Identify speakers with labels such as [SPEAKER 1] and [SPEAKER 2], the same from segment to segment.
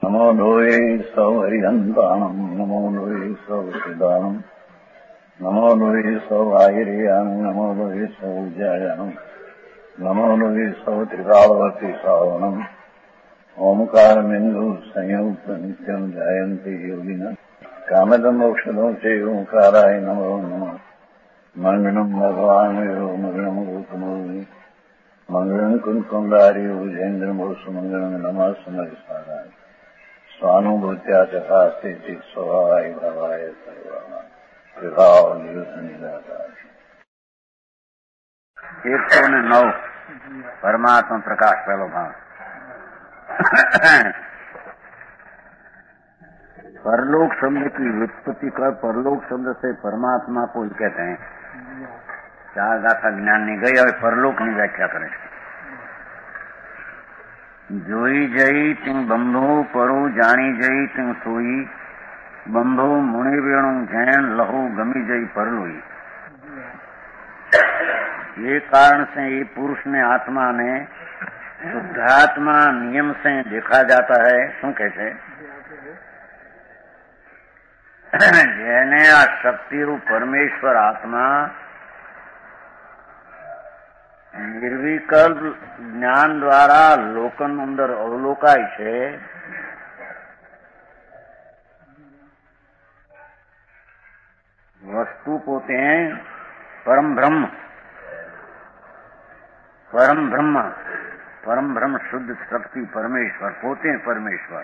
[SPEAKER 1] नमो लोये सौहरिहन्ताणम् नमो लोये सौसिदानम् नमो लोये सौवाहिर्यानम् नमो लोये सौज्यायानम् नमो लोये सौत्रिकालवर्ति सावनम् ओंकारमिन्दु संयुक्त नित्यम् जायन्ति योगिनः कामदम् औषधम् च ओंकाराय नमो नमः मंगलम् भगवान् मंगलम् गौतमोऽग्नि मंगलम् कुंकुमधारी भुजेन्द्रमोसु मंगलम् नमः सुमरिसाराय स्वानुभूत्या चकास्ते स्वभावाय भावाय सर्वाणां विभाव निदाकार 109 परमात्मा प्रकाश पहलो भाव। परलोक शब्द की व्युत्पत्ति कर परलोक शब्द से परमात्मा को ही कहते हैं। चार गाथा ज्ञान नहीं गई और परलोक की व्याख्या करें। जोई जई तिंग बंधो परो जानी जई तिंग सोई बंधो मुनि वेणु जैन लहू गमी जई परलोई। ये कारण से ये पुरुष ने आत्मा ने शुद्धात्मा नियम से देखा जाता है। શું કહે છે? જેને આ શક્તિરૂપ પરમેશ્વર આત્મા નિર્વિકલ્પ જ્ઞાન દ્વારા લોકન અંદર અવલોકાય છે, વસ્તુ પોતે પરમ બ્રહ્મ પરમ બ્રહ્મ શુદ્ધ શક્તિ પરમેશ્વર પોતે પરમેશ્વર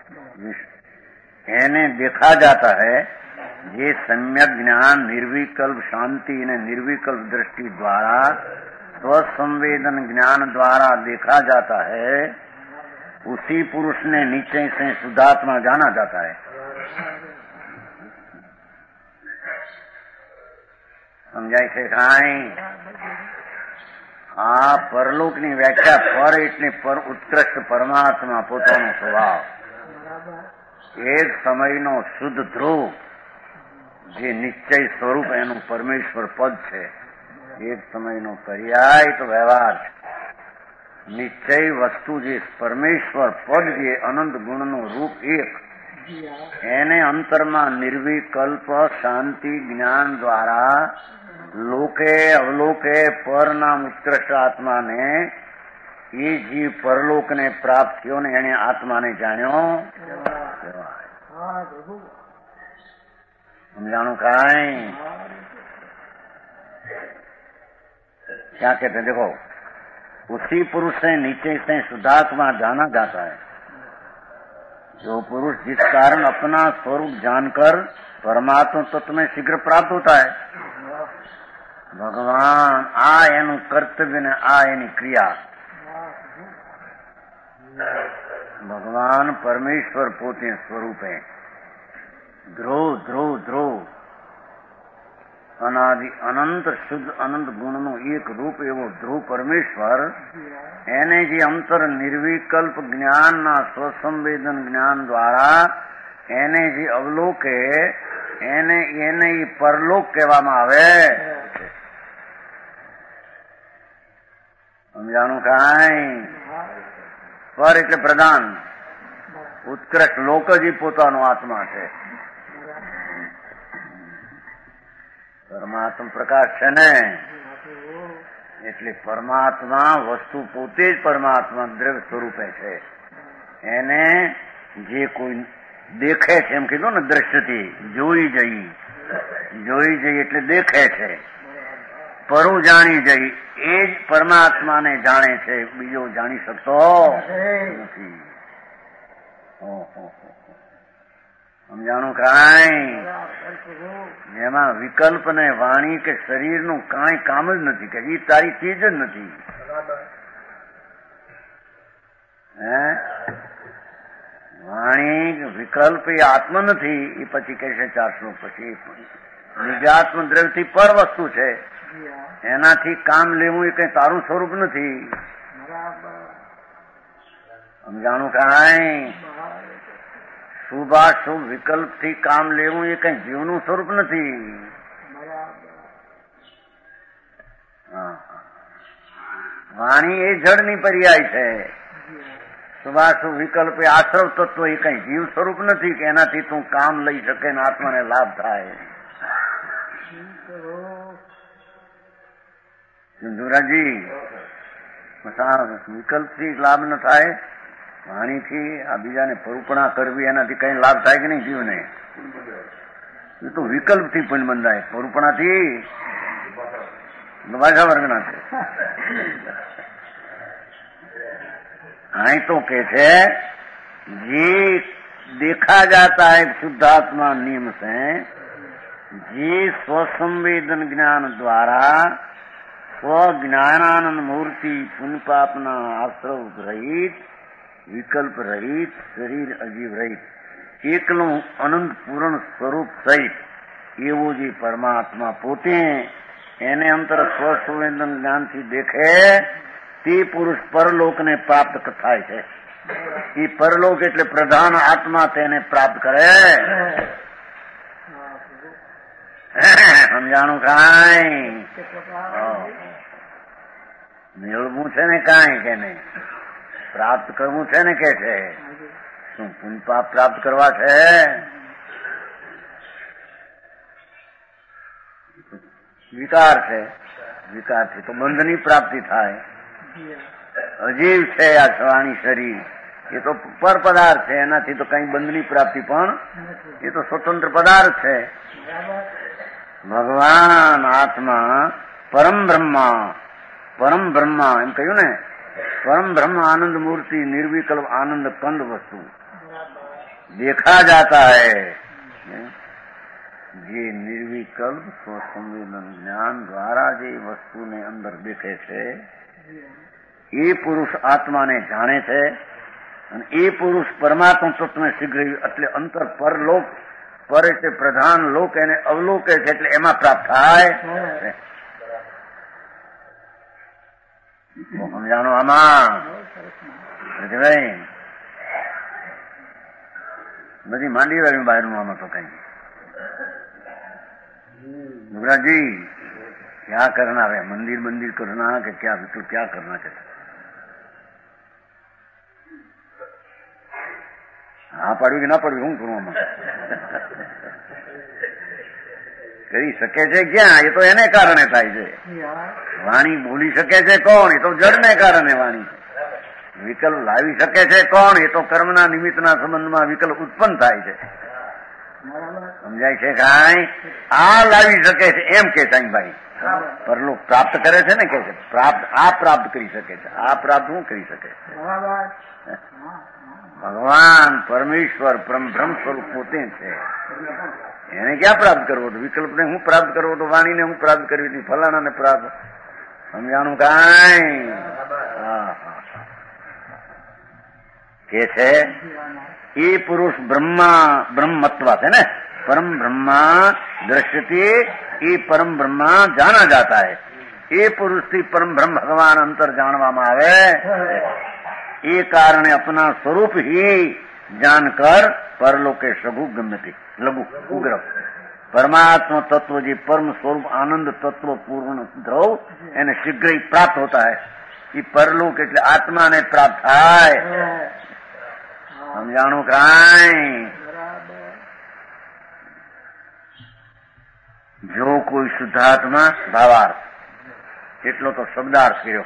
[SPEAKER 1] એને देखा जाता है। ये सम्यक ज्ञान निर्विकल्प शांति ने निर्विकल्प दृष्टि द्वारा स्वसंवेदन ज्ञान द्वारा देखा जाता है। उसी पुरुष ने निश्चय से शुद्धात्मा जाना जाता है। समझाई છે કાંઈ? આ પરલોકની વ્યાખ્યા પર એટલે પર ઉત્કૃષ્ટ પરમાત્મા પોતાનો સ્વભાવ એક સમયનો શુદ્ધ ધ્રુવ જે નિશ્ચય સ્વરૂપ એનું પરમેશ્વર પદ છે। એક સમયનો પર્યાય તો વ્યવહાર છે। નિશ્ચય વસ્તુ જે પરમેશ્વર પદ જે અનંત ગુણનું રૂપ એક એને અંતરમાં નિર્વિકલ્પ શાંતિ જ્ઞાન દ્વારા લોકે અવલોકે પરનામ ઉત્કૃષ્ટ આત્માને એ જીવ પરલોકને પ્રાપ્ત થયો ને એને આત્માને જાણ્યો। समझाणु काई? क्या कहते हैं? देखो, उसी पुरुष से नीचे से शुद्धात्मा जाना जाता है। जो पुरुष जिस कारण अपना स्वरूप जानकर परमात्मा तत्व में शीघ्र प्राप्त होता है। भगवान आ एनु कर्तव्य ने आ एनी क्रिया। भगवान परमेश्वर पोते स्वरूप है। ध्रुव ध्रुव ध्रुव अनादि अनंत शुद्ध अनंत गुणનું એક રૂપ એવો ધ્રુવ પરમેશ્વર એને જે અંતર નિર્વિકલ્પ જ્ઞાનના સ્વસંવેદન જ્ઞાન દ્વારા એને જે અવલોકે એને પરલોક કહેવામાં આવે। સમજાણું કાંઈ? પર એટલે પ્રધાન ઉત્કૃષ્ટ લોક જ પોતાનો આત્મા છે। પરમાત્મા પ્રકાશ છે ને એટલે પરમાત્મા વસ્તુ પોતે જ પરમાત્મા દ્રવ્ય સ્વરૂપે છે। એને જે કોઈ દેખે છે એમ કીધું ને દ્રષ્ટિથી જોઈ જઈ એટલે દેખે છે। પરું જાણી જઈ એ જ પરમાત્માને જાણે છે, બીજો જાણી શકતો નથી। સમજાણું કાંઈ? જેમાં વિકલ્પ ને વાણી કે શરીરનું કાંઈ કામ જ નથી કે એ તારી ચીજ જ નથી। વાણી વિકલ્પ એ આત્મ નથી। એ પછી કહેશે 4 શ્લોક પછી નિજાત્મ દ્રવ્યથી પર વસ્તુ છે। એનાથી કામ લેવું એ કઈ તારું સ્વરૂપ નથી। સમજાણું કાંઈ? શુભાશુભ વિકલ્પથી કામ લેવું એ કઈ જીવનું સ્વરૂપ નથી। વાણી એ જળની પર્યાય છે। શુભાશુભ વિકલ્પ એ આશ્રવ તત્વ, એ કઈ જીવ સ્વરૂપ નથી કે એનાથી તું કામ લઈ શકે ને આત્માને લાભ થાય. સિંધુરાજી, વિકલ્પથી લાભ ન થાય, વાણીથી આ બીજાને પરુપણા કરવી એનાથી કઈ લાભ થાય કે નહીં જીવને? એ તો વિકલ્પથી પણ બંધાય, પરુપણાથી ભાષા વર્ગના છે. અહીં તો કે છે જે देखा जाता है शुद्धात्मा नियम से, જે સ્વસંવેદન જ્ઞાન દ્વારા સ્વજ્ઞાનાનંદ મૂર્તિ પુનપાપના આશ્રવ રહિત, વિકલ્પ રહિત, શરીર અજીવ રહિત, એકલું અનંત પૂર્ણ સ્વરૂપ સહિત એવો જે પરમાત્મા પોતે એને અંતર સ્વસંવેદન જ્ઞાનથી દેખે તે પુરુષ પરલોકને પ્રાપ્ત થાય છે. એ પરલોક એટલે પ્રધાન આત્મા તેને પ્રાપ્ત કરે. સમજાણું? કાંઈ મેળવું છે ને કાંઈ કે નહીં, પ્રાપ્ત કરવું છે ને કે છે. શું પુણ્ય પાપ પ્રાપ્ત કરવા છે? વિકાર છે, વિકારથી તો બંધની પ્રાપ્તિ થાય. અજીવ છે આ સ્વાણી શરીર, એ તો પર પદાર્થ છે, એનાથી તો કઈ બંધની પ્રાપ્તિ પણ, એ તો સ્વતંત્ર પદાર્થ છે. ભગવાન આત્મા પરમ બ્રહ્મા એમ કહ્યું ને, પરમ બ્રહ્મ આનંદ મૂર્તિ નિર્વિકલ્પ આનંદ કંદ વસ્તુ देखा जाता है. જે નિર્વિકલ્પ સ્વસંવેદન જ્ઞાન દ્વારા જે વસ્તુને અંદર દેખે છે એ પુરુષ આત્માને જાણે છે, અને એ પુરુષ પરમાત્મા તત્વને શીઘ્ર એટલે અંતર પરલોક, પર એટલે પ્રધાન લોક એને અવલોકે છે એટલે એમાં પ્રાપ્ત થાય. સમજાણો આમાં? ભાઈ બધી માંડી રહ્યું બહારનું આમાં તો કઈ. युवराज जी क्या करना है? मंदिर मंदिर करना कि क्या तो क्या करना चाहिए? હા પાડવી કે ના પાડવી, હું કરું આમાં? કરી શકે છે ક્યાં? એ તો એને કારણે થાય છે. વાણી બોલી શકે છે કોણ? એ તો જડને કારણે વાણી. વિકલ્પ લાવી શકે છે કોણ? એ તો કર્મના નિમિત્તના સંબંધમાં વિકલ્પ ઉત્પન્ન થાય છે. સમજાય છે કાંઈ? આ લાવી શકે છે એમ કે સાંઈભાઈ. પરલોક પ્રાપ્ત કરે છે ને, કે છે પ્રાપ્ત, આ પ્રાપ્ત કરી શકે છે. આ પ્રાપ્ત શું કરી શકે? ભગવાન પરમેશ્વર પરમ બ્રહ્મ સ્વરૂપ પોતે છે. એને ક્યાં પ્રાપ્ત કરવો? તો વિકલ્પને હું પ્રાપ્ત કરવો? તો વાણીને હું પ્રાપ્ત કરવી હતી, ફલાણાને પ્રાપ્ત. સમજાણું કાંઈ? કે છે એ પુરુષ બ્રહ્મત્વ છે ને, પરમ બ્રહ્મા दृश्यते, ये परम ब्रह्मा जाना जाता है. ये पुरुष થી परम ब्रह्म भगवान अंतर जानवामा आवे. ये कारण अपना स्वरूप ही जानकर परलोके सगु गम्यते लघु उग्र परमात्मा तत्व जी परम स्वरूप आनंद तत्व पूर्ण द्रव એને शीघ्र ही प्राप्त होता है. ये परलोक એટલે आत्मा ने प्राप्त થાય. સમજાણું કાંઈ? જો કોઈ શુદ્ધાત્મા ભાવાર્થ, એટલો તો શબ્દાર્થ કર્યો.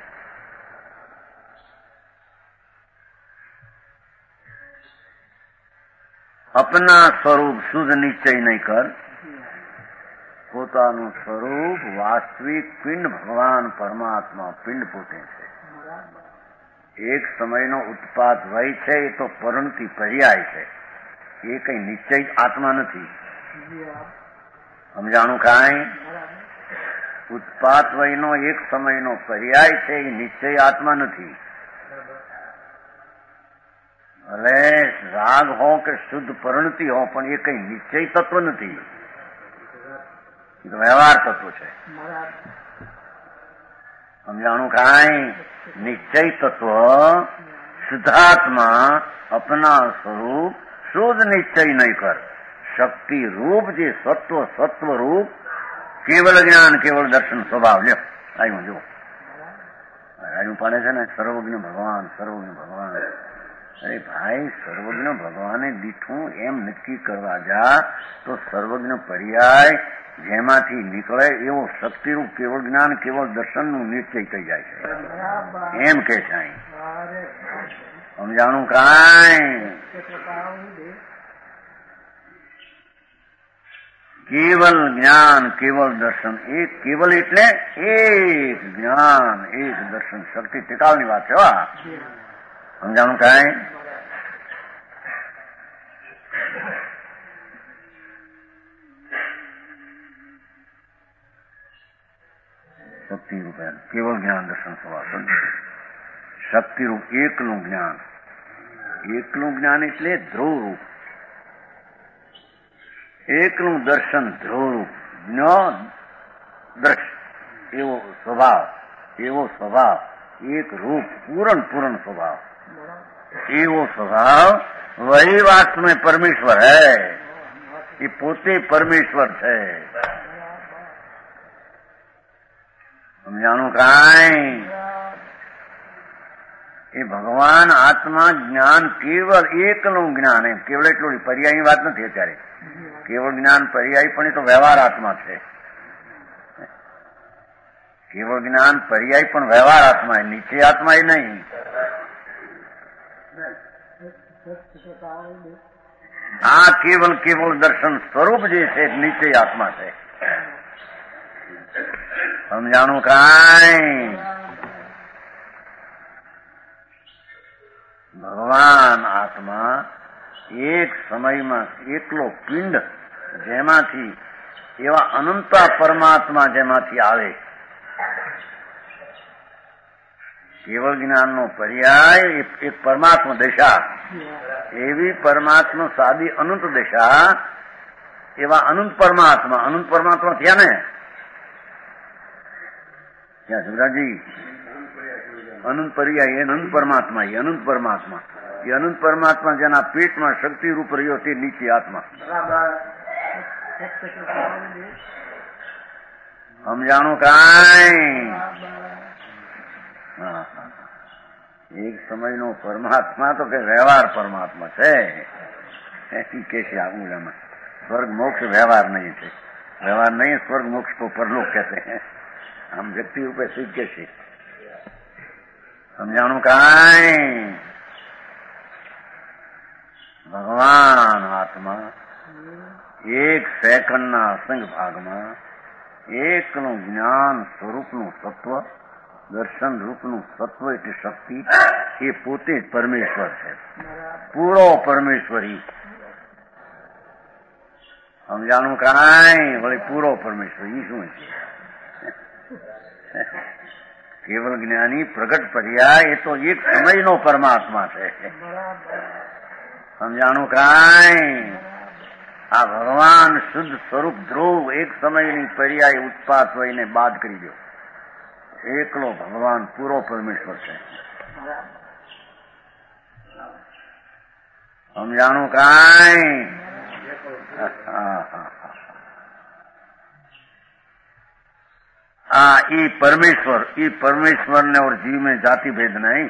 [SPEAKER 1] अपना स्वरूप शुद्ध निश्चय नहीं कर, પોતાનું સ્વરૂપ વાસ્તવિક પિંડ ભગવાન પરમાત્મા પિંડ પોતે છે. એક સમયનો ઉત્પાદ વય છે, એ તો પરણતી પર્યાય છે. એ કઈ નિશ્ચય આત્મા નથી. સમજાણું કાંઈ? ઉત્પાદ વયનો એક સમયનો પર્યાય છે, એ નિશ્ચય આત્મા નથી. ભલે રાગ હો કે શુદ્ધ પરણતી હો, પણ એ કઈ નિશ્ચય તત્વ નથી. વ્યવહાર તત્વ છે. સમજાણું કાંઈ? નિશ્ચય તત્વ શુદ્ધાત્મા अपना स्वरूप शुद्ध निश्चय नहीं कर, शक्ति रूप जे सत्व रूप केवल ज्ञान केवल दर्शन स्वभाव લ્યો. આવ્યું જો આવ્યું પાડે છે ને, સર્વજ્ઞ ભગવાન સર્વજ્ઞ ભગવાન. અરે ભાઈ, સર્વજ્ઞ ભગવાને દીઠું એમ નક્કી કરવા જા તો સર્વજ્ઞ પર્યાય જેમાંથી નીકળે એવો શક્તિરૂપ કેવળ જ્ઞાન કેવળ દર્શનનું નિશ્ચય થઈ જાય છે એમ કે છે. સમજાણું કાંઈ? કેવલ જ્ઞાન કેવલ દર્શન. એક કેવલ એટલે એક જ્ઞાન એક દર્શન. શક્તિ ટેકાવની વાત છે. સમજાણું કાંઈ? શક્તિરૂપ કેવળ જ્ઞાન દર્શન સ્વભાવ. શક્તિરૂપ એકલું જ્ઞાન. એકલું જ્ઞાન એટલે ધ્રુવરૂપ. એકલું દર્શન ધ્રુવરૂપ. જ્ઞાન દ્રશ એવો સ્વભાવ. એવો સ્વભાવ એક રૂપ पूर्ण स्वभाव. એવો સ્વભાવ वही वास्तव में परमेश्वर है. ये पोते परमेश्वर है. समझाणु काई? એ ભગવાન આત્મા જ્ઞાન કેવળ એકલું જ્ઞાન. એમ કેવળ એટલું પર્યાયની વાત નથી અત્યારે. કેવળ જ્ઞાન પર્યાય પણ એ તો વ્યવહાર આત્મા છે. કેવળ જ્ઞાન પર્યાય પણ વ્યવહાર આત્મા એ નીચે આત્મા એ નહીં. આ કેવળ કેવળ દર્શન સ્વરૂપ જે છે નીચે આત્મા છે. સમજાણું કાંઈ? ભગવાન આત્મા એક સમયમાં એકલો પિંડ જેમાંથી એવા અનંતા પરમાત્મા જેમાંથી આવે. કેવળ જ્ઞાનનો પર્યાય એક પરમાત્મા દશા. એવી પરમાત્મા સાદી અનંત દશા. એવા અનંત પરમાત્મા થયા ને ત્યાં સુરાજી અનંત પર્યાય એ અનંત પરમાત્મા. એ અનંત પરમાત્મા જેના પેટમાં શક્તિ રૂપ રહ્યો તે નીચે આત્મા. સમજાણું કાંઈ? એક સમયનો પરમાત્મા તો કે વ્યવહાર પરમાત્મા છે. કે છે આમાં સ્वर्ग मोक्ष व्यवहार नहीं थे. व्यवहार नहीं, स्वर्ग मोक्ष को परलोक कहते हैं. हम व्यक्ति रूपे सीखे છીએ. સમજાણું કાંઈ? ભગવાન આત્મા એક સેકન્ડના અસંગ ભાગમાં એકનું જ્ઞાન સ્વરૂપનું સત્વ, દર્શન રૂપનું સત્વ એટલે શક્તિ એ પોતે જ પરમેશ્વર છે. પૂરો પરમેશ્વરી. સમજાણું કાંઈ? વળી પૂરો પરમેશ્વર ઈ શું છે? કેવલ જ્ઞાની પ્રગટ પર્યાય એ તો એક સમયનો પરમાત્મા છે. સમજાણું કાંઈ? આ ભગવાન શુદ્ધ સ્વરૂપ ધ્રુવ એક સમયની પર્યાય ઉત્પાત હોઈને બાદ કરી દો. એકલો ભગવાન પૂરો પરમેશ્વર છે. સમજાણું કાંઈ? ઈ परमेश्वर ने और जीव में जाति भेद नहीं.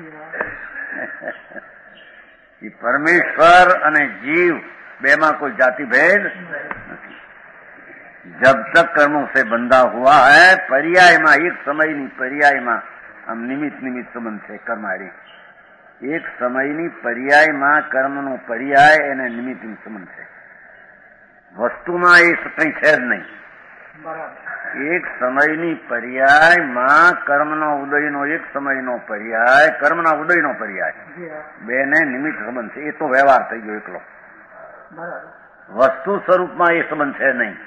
[SPEAKER 1] ये परमेश्वर અને जीव बेमा कोई जाति भेद नहीं. जब तक कर्मों से बंधा हुआ है पर्याय में एक समय नी पर्याय में हम निमित्त संबंध છે કર્મારી. એક સમયની પર્યાય માં કર્મનો પર્યાય અને નિમિત્ત સંબંધ છે. વસ્તુમાં એ કંઈ છે જ નહીં. એક સમયની પર્યાયમાં કર્મનો ઉદયનો એક સમયનો પર્યાય, કર્મના ઉદયનો પર્યાય બેને નિમિત્ત સંબંધ છે. એ તો વ્યવહાર થઈ ગયો એકલો. વસ્તુ સ્વરૂપમાં એ સંબંધ છે નહીં.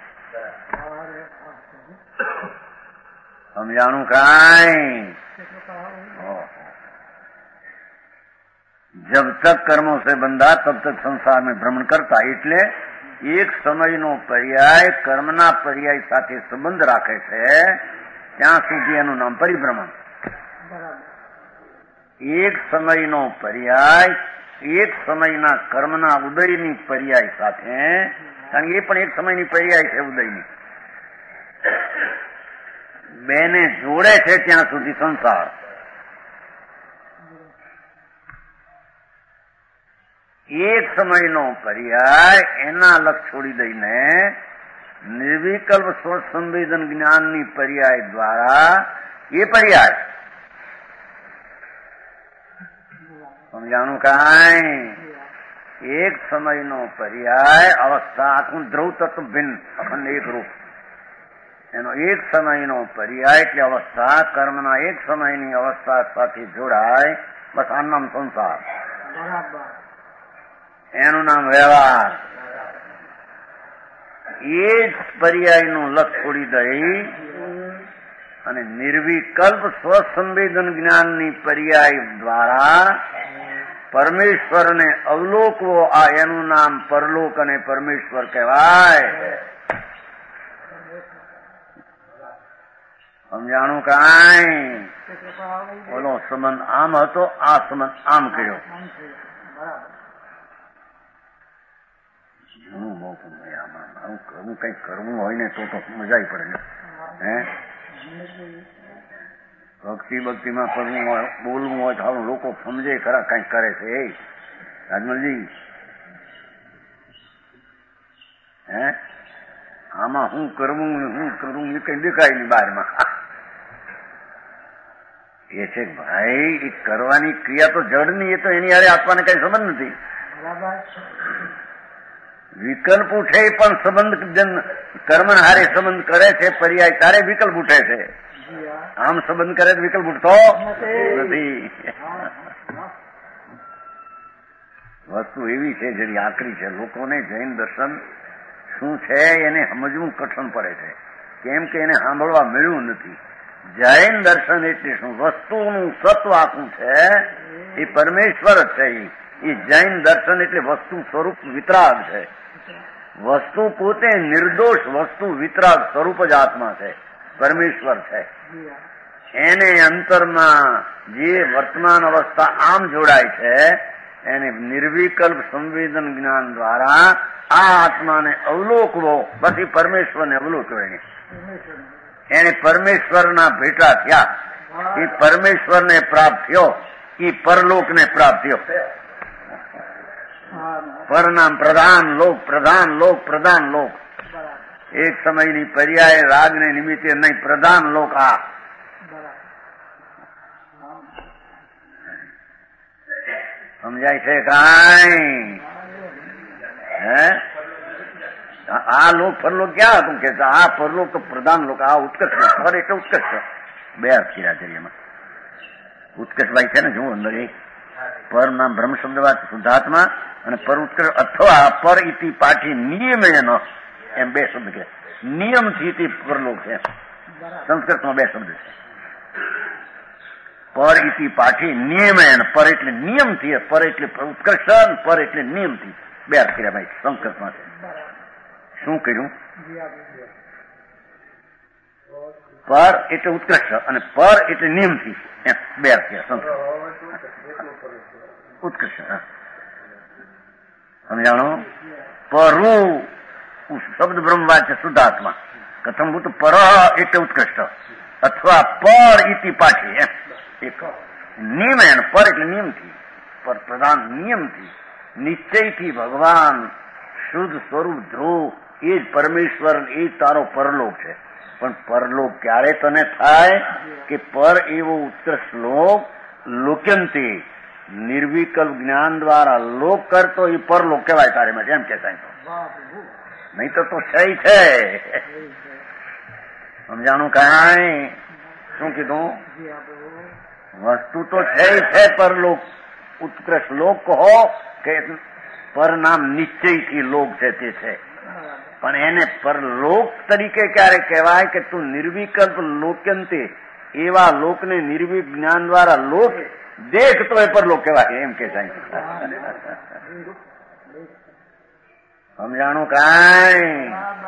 [SPEAKER 1] સમજાણું કાંઈ? जब तक कर्मों से बंधा तब तक संसार में भ्रमण करता. એટલે એક સમયનો પર્યાય કર્મના પર્યાય સાથે સંબંધ રાખે છે ત્યાં સુધી એનું નામ પરિભ્રમણ. એક સમયનો પર્યાય એક સમયના કર્મના ઉદયની પર્યાય સાથે, કારણ કે એ પણ એક સમયની પર્યાય છે ઉદયની, બેને જોડે છે ત્યાં સુધી સંસાર. એક સમયનો પર્યાય એના લક્ષ છોડી દઈને નિર્વિકલ્પ સ્વસંવેદન જ્ઞાનની પર્યાય દ્વારા એ પર્યાય સમજાણું કાંઈ એક સમયનો પર્યાય અવસ્થા આખું ધ્રુવ તત્વ ભિન્ન અખંડ એક રૂપ એનો એક સમયનો પર્યાય એટલે અવસ્થા કર્મના એક સમયની અવસ્થા સાથે જોડાય બસ આનું નામ સંસાર એનું નામ વ્યવહાર એ જ પર્યાયનું લક્ષ છોડી દઈ અને નિર્વિકલ્પ સ્વસંવેદન જ્ઞાનની પર્યાય દ્વારા પરમેશ્વરને અવલોકવો આ એનું નામ પરલોક અને પરમેશ્વર કહેવાય. સમજાણું કાંઈ? બોલો સંબંધ આમ હતો, આ સંબંધ આમ કર્યો. હું કઈક કરવું હોય ને તો મજા પડે. હે ભક્તિમાં કરવું હોય, બોલવું હોય તો હારું લોકો સમજે ખરા કઈક કરે છે. એ રાજમલજી, હે આમાં હું કરવું એ કઈ દેખાય નહીં બહારમાં. એ છે ભાઈ એ કરવાની ક્રિયા તો જડની, એ તો એની હારે આત્માને કઈ સંબંધ નથી. વિકલ્પ ઉઠે પણ સંબંધ કર્મ હારે સંબંધ કરે છે પર્યાય તારે વિકલ્પ ઉઠે છે. આમ સંબંધ કરે તો વિકલ્પ ઉઠતો નથી. વસ્તુ એવી છે જેની આકરી છે. લોકોને જૈન દર્શન શું છે એને સમજવું કઠણ પડે છે, કેમ કે એને સાંભળવા મળ્યું નથી. જૈન દર્શન એટલે શું? વસ્તુનું સત્વ આખું છે એ પરમેશ્વર છે. એ જૈન દર્શન એટલે વસ્તુ સ્વરૂપ વિતરાગ છે. વસ્તુ પોતે નિર્દોષ વસ્તુ વિતરાગ સ્વરૂપ જ આત્મા છે, પરમેશ્વર છે. એને અંતરમાં જે વર્તમાન અવસ્થા આમ જોડાય છે એને નિર્વિકલ્પ સંવેદન જ્ઞાન દ્વારા આ આત્માને અવલોકવો. બસ એ પરમેશ્વરને અવલોકવો. એને પરમેશ્વરના ભેટા થયા, એ પરમેશ્વરને પ્રાપ્ત થયો, એ પરલોકને પ્રાપ્ત થયો. પરનામ પ્રધાન લોક, પ્રધાન લોક, પ્રધાન લોક. એક સમયની પર્યાય રાગને નિમિત્તે નહીં, પ્રધાન લોક. આ સમજાય છે કાંઈ? હે આ લોક પરલોક ક્યાં હતું કે આ પરલોક તો પ્રધાન લોક. આ ઉત્કર્ષ, પર એટલે ઉત્કર્ષ. બે અક્ષરા છે એમાં. ઉત્કર્ષભાઈ છે ને, જુઓ અંદર એક પર નામ બ્રહ્મ શબ્દવાદ શુદ્ધાત્મા અને પર ઉત્કર્ષ અથવા પર ઇતિ પાઠી નિયમ એનો, એમ બે શબ્દ કે નિયમથી ઇતિ પરલોક છે. સંસ્કૃતમાં બે શબ્દ છે. પર ઇતિ પાઠી નિયમેન. પર એટલે નિયમથી, પર એટલે ઉત્કર્ષ, પર એટલે નિયમથી. બે અક્ષરા ભાઈ સંસ્કૃતમાં છે. શું કર્યું? પર એટલે ઉત્કર્ષ અને પર એટલે નિયમથી. બે અક્ષર સંસ્કૃત ઉત્કર્ષ. સમજાણો? પરુ શબ્દ બ્રહ્મવાચ્ય શુદ્ધાત્મા. કથમભૂત પર એટલે ઉત્કૃષ્ટ અથવા પર ઇતિ પાઠી. એક નિયમ, પર એટલે નિયમથી, પર પ્રધાન નિયમથી, નિશ્ચયથી ભગવાન શુદ્ધ સ્વરૂપ ધ્રુવ એ જ પરમેશ્વર, એ જ તારો પરલોક છે. પણ પરલોક ક્યારે તને થાય કે પર એવો ઉત્કૃષ્ટ લોક લોક્યંતે નિર્વિકલ્પ જ્ઞાન દ્વારા લોક કરતો એ પરલોક કહેવાય તારે માટે. એમ કે નહીં તો છે છે. સમજાણું કાંઈ? શું કીધું? વસ્તુ તો છે પરલોક. ઉત્કૃષ્ટ લોક કહો કે પર નામ નિશ્ચયથી લોક છે તે છે. પણ એને પરલોક તરીકે ક્યારે કહેવાય કે તું નિર્વિકલ્પ લોક્યંતે એવા લોકને નિર્વિક જ્ઞાન દ્વારા લોક દેખ તો એ પરલોક કહેવાય. એમ કે સમજાણું કાંઈ?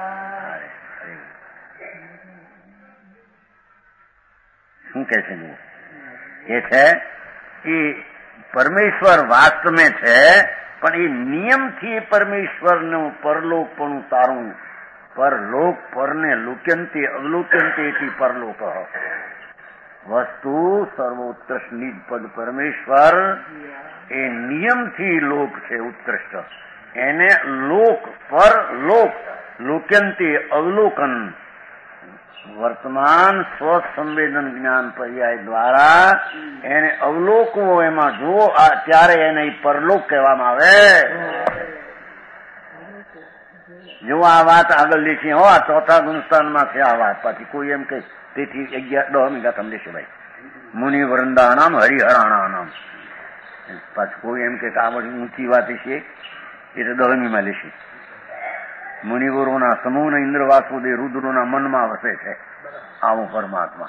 [SPEAKER 1] શું કે છે? એ છે એ પરમેશ્વર વાસ્તવે છે, પણ એ નિયમથી પરમેશ્વરનું પરલોકપણું તારું. પરલોક પરને લોક્યંતે અવલોક્યંતે પરલોક. વસ્તુ સર્વોત્કૃષ્ટ નિજ પદ પરમેશ્વર એ નિયમથી લોક છે ઉત્કૃષ્ટ. એને લોક પર લોક લોક્યંતી અવલોકન વર્તમાન સ્વસંવેદન જ્ઞાન પર્યાય દ્વારા એને અવલોકવો, એમાં જુઓ, ત્યારે એને પરલોક કહેવામાં આવે. જો આ વાત આગળ લેખી હો, આ ચોથા ગુણસ્થાનમાં છે આ વાત. પાછી કોઈ એમ કે તેથી 11 મીગા તમને લેશે ભાઈ. મુનિ વૃંદાનામ હરિહરાણાનામ. પાછું કોઈ એમ કે આ બધી ઊંચી વાત છે એ તો 10મીમાં લેશે. મુનિવરોના સમૂહ ઇન્દ્ર વાસુદેવ રુદ્રોના મનમાં વસે છે આવો પરમાત્મા.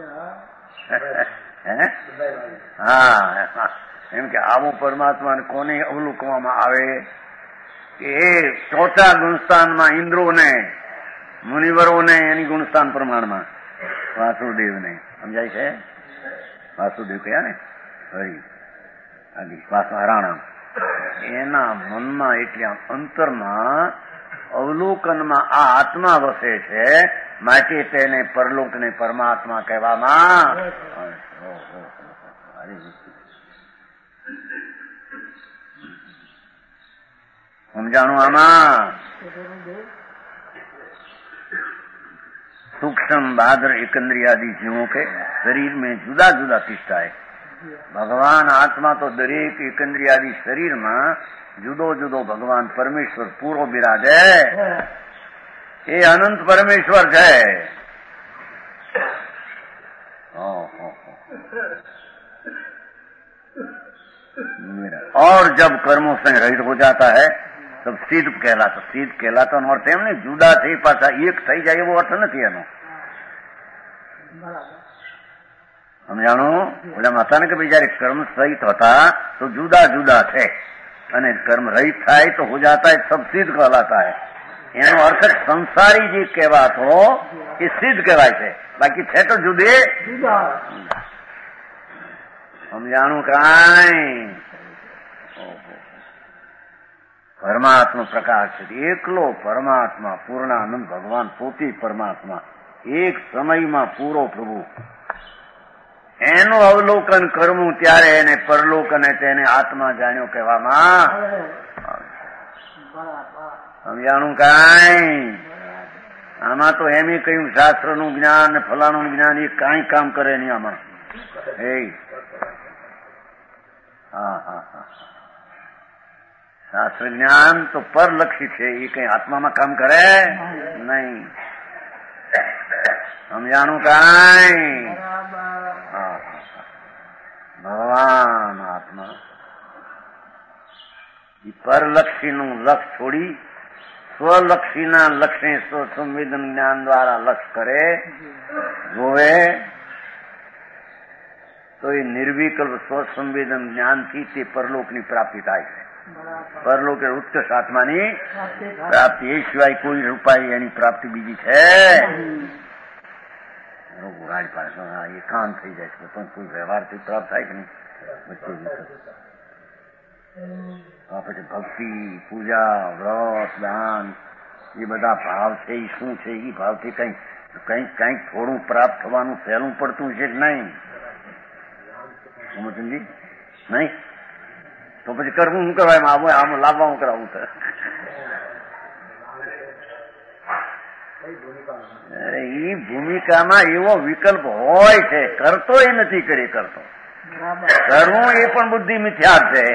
[SPEAKER 1] હા, એમ કે આવો પરમાત્માને કોને અવલોકવામાં આવે કે એ ચોથા ગુણસ્થાનમાં ઇન્દ્રોને મુનિવરોને એની ગુણસ્થાન પ્રમાણમાં વાસુદેવને સમજાય છે. વાસુદેવ કયા ને હરિ આદિ વાસુરાણા એના મનમાં એટલે અંતરમાં અવલોકનમાં આ આત્મા વસે છે, માટે તેને પરલોકને પરમાત્મા કહેવામાં. સમજાણું આમાં? सूक्ष्म बादर एकंद्रियादि जीवों के शरीर में जुदा जुदा तिष्ठा है. भगवान आत्मा तो दरेक एकंद्रियादि शरीर में जुदो जुदो भगवान परमेश्वर पूरो बिराजे. ये अनंत परमेश्वर है. और जब कर्मों से रहित हो जाता है तब સિદ્ધ કહેલાતો. સિદ્ધ કહેલાતો અર્થ એમ ને જુદા થઈ પાછા એક થઈ જાય એવો અર્થ નથી એનો. સમજાણું? ઓલા હતા ને કે ભાઈ જયારે કર્મ સહિત હતા તો જુદા જુદા છે, અને કર્મ રહિત થાય તો હો જાતા है सब સિદ્ધ કહેલાતા है. એનો અર્થ સંસારી જે કહેવાતો એ સિદ્ધ કહેવાય છે, બાકી છે તો જુદે જુદા. સમજાણું? કાંઈ પરમાત્મા પ્રકાશ છે, એકલો પરમાત્મા પૂર્ણાનંદ ભગવાન પોતે પરમાત્મા, એક સમયમાં પૂરો પ્રભુ. એનું અવલોકન કરવું ત્યારે એને પરલોક અને તેને આત્મા જાણ્યો કહેવામાં. સમજાણું? કાંઈ આમાં તો એમ કહ્યું શાસ્ત્રનું જ્ઞાન ને ફલાણું જ્ઞાન એ કાંઈ કામ કરે નહીં આમાં. હા હા હા, શાસ્ત્ર જ્ઞાન તો પરલક્ષી છે, એ કઈ આત્મામાં કામ કરે નહીં. સમજાણું? કાંઈ ભગવાન આત્મા એ પરલક્ષીનું લક્ષ છોડી સ્વલક્ષીના લક્ષે સ્વસંવેદન જ્ઞાન દ્વારા લક્ષ કરે જોવે તો એ નિર્વિકલ્પ સ્વસંવેદન જ્ઞાનથી તે પરલોકની પ્રાપ્તિ થાય છે. પરલોક એ ઉત્કૃષ્ટ આત્માની પ્રાપ્તિ, એ સિવાય કોઈ ઉપાય એની પ્રાપ્તિ બીજી છે? ગાડી પાસે એકાંત થઈ જાય છે, પણ કોઈ વ્યવહારથી પ્રાપ્ત થાય કે નહીં? પછી ભક્તિ, પૂજા, વ્રત, દાન એ બધા ભાવ છે, એ શું છે? એ ભાવથી કંઈક થોડું પ્રાપ્ત થવાનું સહેલું પડતું છે કે નહીં? સમજી નહીં? તો પછી કરવું શું કહેવાય? આમ લાવવા હું કરાવું છે? એ ભૂમિકામાં એવો વિકલ્પ હોય છે, કરતો એ નથી કરી કરતો. કરવું એ પણ બુદ્ધિ મિથ્યા છે,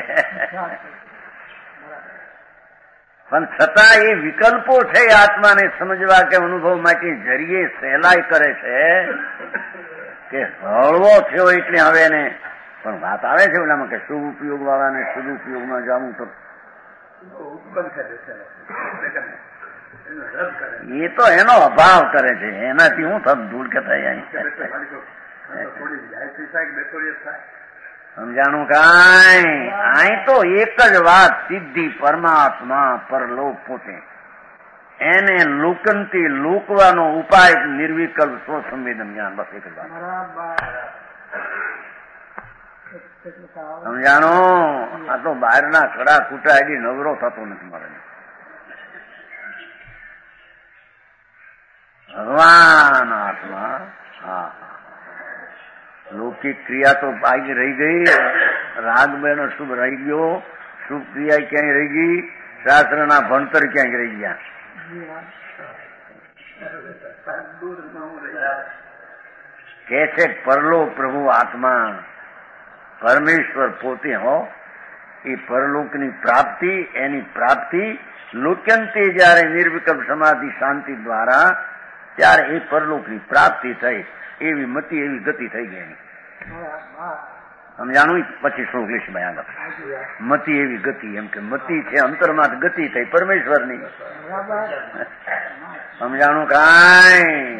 [SPEAKER 1] પણ છતાં એ વિકલ્પો છે આત્માને સમજવા કે અનુભવ માટે જરીએ સહેલાઈ કરે છે કે હળવો થયો એટલે હવે એને. પણ વાત આવે છે ઓલામાં કે શુભ ઉપયોગ વાળાને સદુપયોગમાં જવું તો એ તો એનો અભાવ કરે છે, એનાથી હું થપ ધૂળ કે થાય. સમજાણું? કાંઈ અહીં તો એક જ વાત સિદ્ધિ પરમાત્મા પરલોક પોતે, એને લોકંતી લોકવાનો ઉપાય નિર્વિકલ્પ સ્વસંવેદન જ્ઞાન, બસ એક જ વાત. સમજાણો? આ તો બહારના કડા કુટા એડી નવરો થતો નથી મારે. ભગવાન આત્મા. હા, લૌકિક ક્રિયા તો બાકી રહી ગઈ, રાગ બેનો શુભ રહી ગયો, શુભ ક્રિયા ક્યાંય રહી ગઈ, શાસ્ત્રના ભણતર ક્યાંય રહી ગયા. કે છે પરલોક પ્રભુ આત્મા, પરમેશ્વર પોતે હો. એ પરલોકની પ્રાપ્તિ, એની પ્રાપ્તિ લોક્યંતે જયારે નિર્વિકલ્પ સમાધિ શાંતિ દ્વારા ત્યારે એ પરલોકની પ્રાપ્તિ થઈ. એવી મતિ, એવી ગતિ થઈ ગઈ. સમજાણું? પછી શ્લોક લઈશ ભાઈ આગળ. મતિ એવી ગતિ, એમ કે મતિ છે અંતરમાં ગતિ થઈ પરમેશ્વરની. સમજાણું? કાંઈ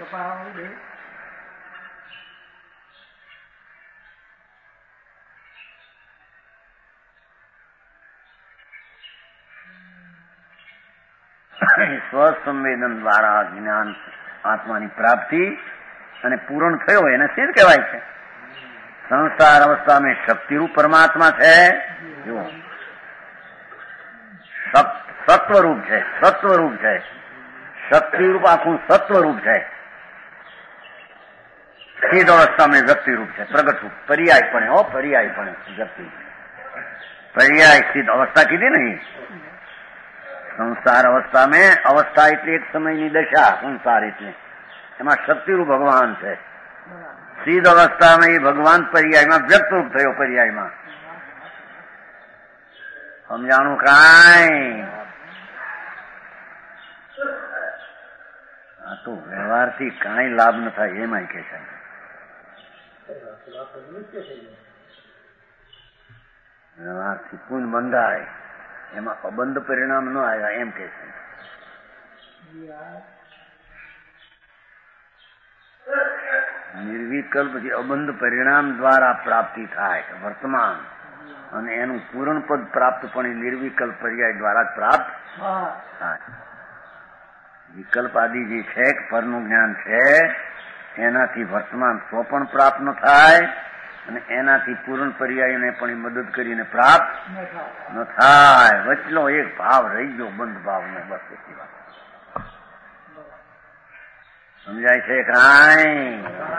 [SPEAKER 1] સ્વસંવેદન દ્વારા જ્ઞાન આત્માની પ્રાપ્તિ અને પૂરણ થયો એને સિદ્ધ કહેવાય છે. સંસાર અવસ્થા में શક્તિરૂપ પરમાત્મા છે, જો સત્વરૂપ છે, સત્વરૂપ છે, શક્તિરૂપ આખું સત્વરૂપ છે. સિદ્ધ અવસ્થા में વ્યક્તિરૂપ છે, પ્રગટ રૂપ, પર્યાયપણે હો, પર્યાયપણે વ્યક્તિ. પર્યાય સિદ્ધ અવસ્થા કીધી નહીં. સંસાર અવસ્થા में અવસ્થા એટલે એક સમયની દશા, સંસાર એટલે એમાં શક્તિરૂપ ભગવાન છે. સિદ્ધ અવસ્થામાં એ ભગવાન પર્યાયમાં વ્યક્ત રૂપ થયો, પર્યાયમાં. સમજાણું? કાંઈ આ તો વ્યવહારથી કાંઈ લાભ ન થાય એમાં કે છે. વ્યવહારથી પુણ્ય બંધાય, એમાં અબંધ પરિણામ ન આવ્યા એમ કે છે. નિર્વિકલ્પ જે અબંધ પરિણામ દ્વારા પ્રાપ્તિ થાય વર્તમાન, અને એનું પૂર્ણ પદ પ્રાપ્ત પણ નિર્વિકલ્પ પર્યાય દ્વારા જ પ્રાપ્ત થાય. વિકલ્પ આદિ જે છે પરનું જ્ઞાન છે એનાથી વર્તમાન સ્વ પણ પ્રાપ્ત ન થાય, અને એનાથી પૂર્ણ પર્યાયને પણ મદદ કરીને પ્રાપ્ત ન થાય. વચલો એક ભાવ રહી ગયો, બંધ ભાવનો. બસ એટલી વાત સમજાય છે? કાંઈ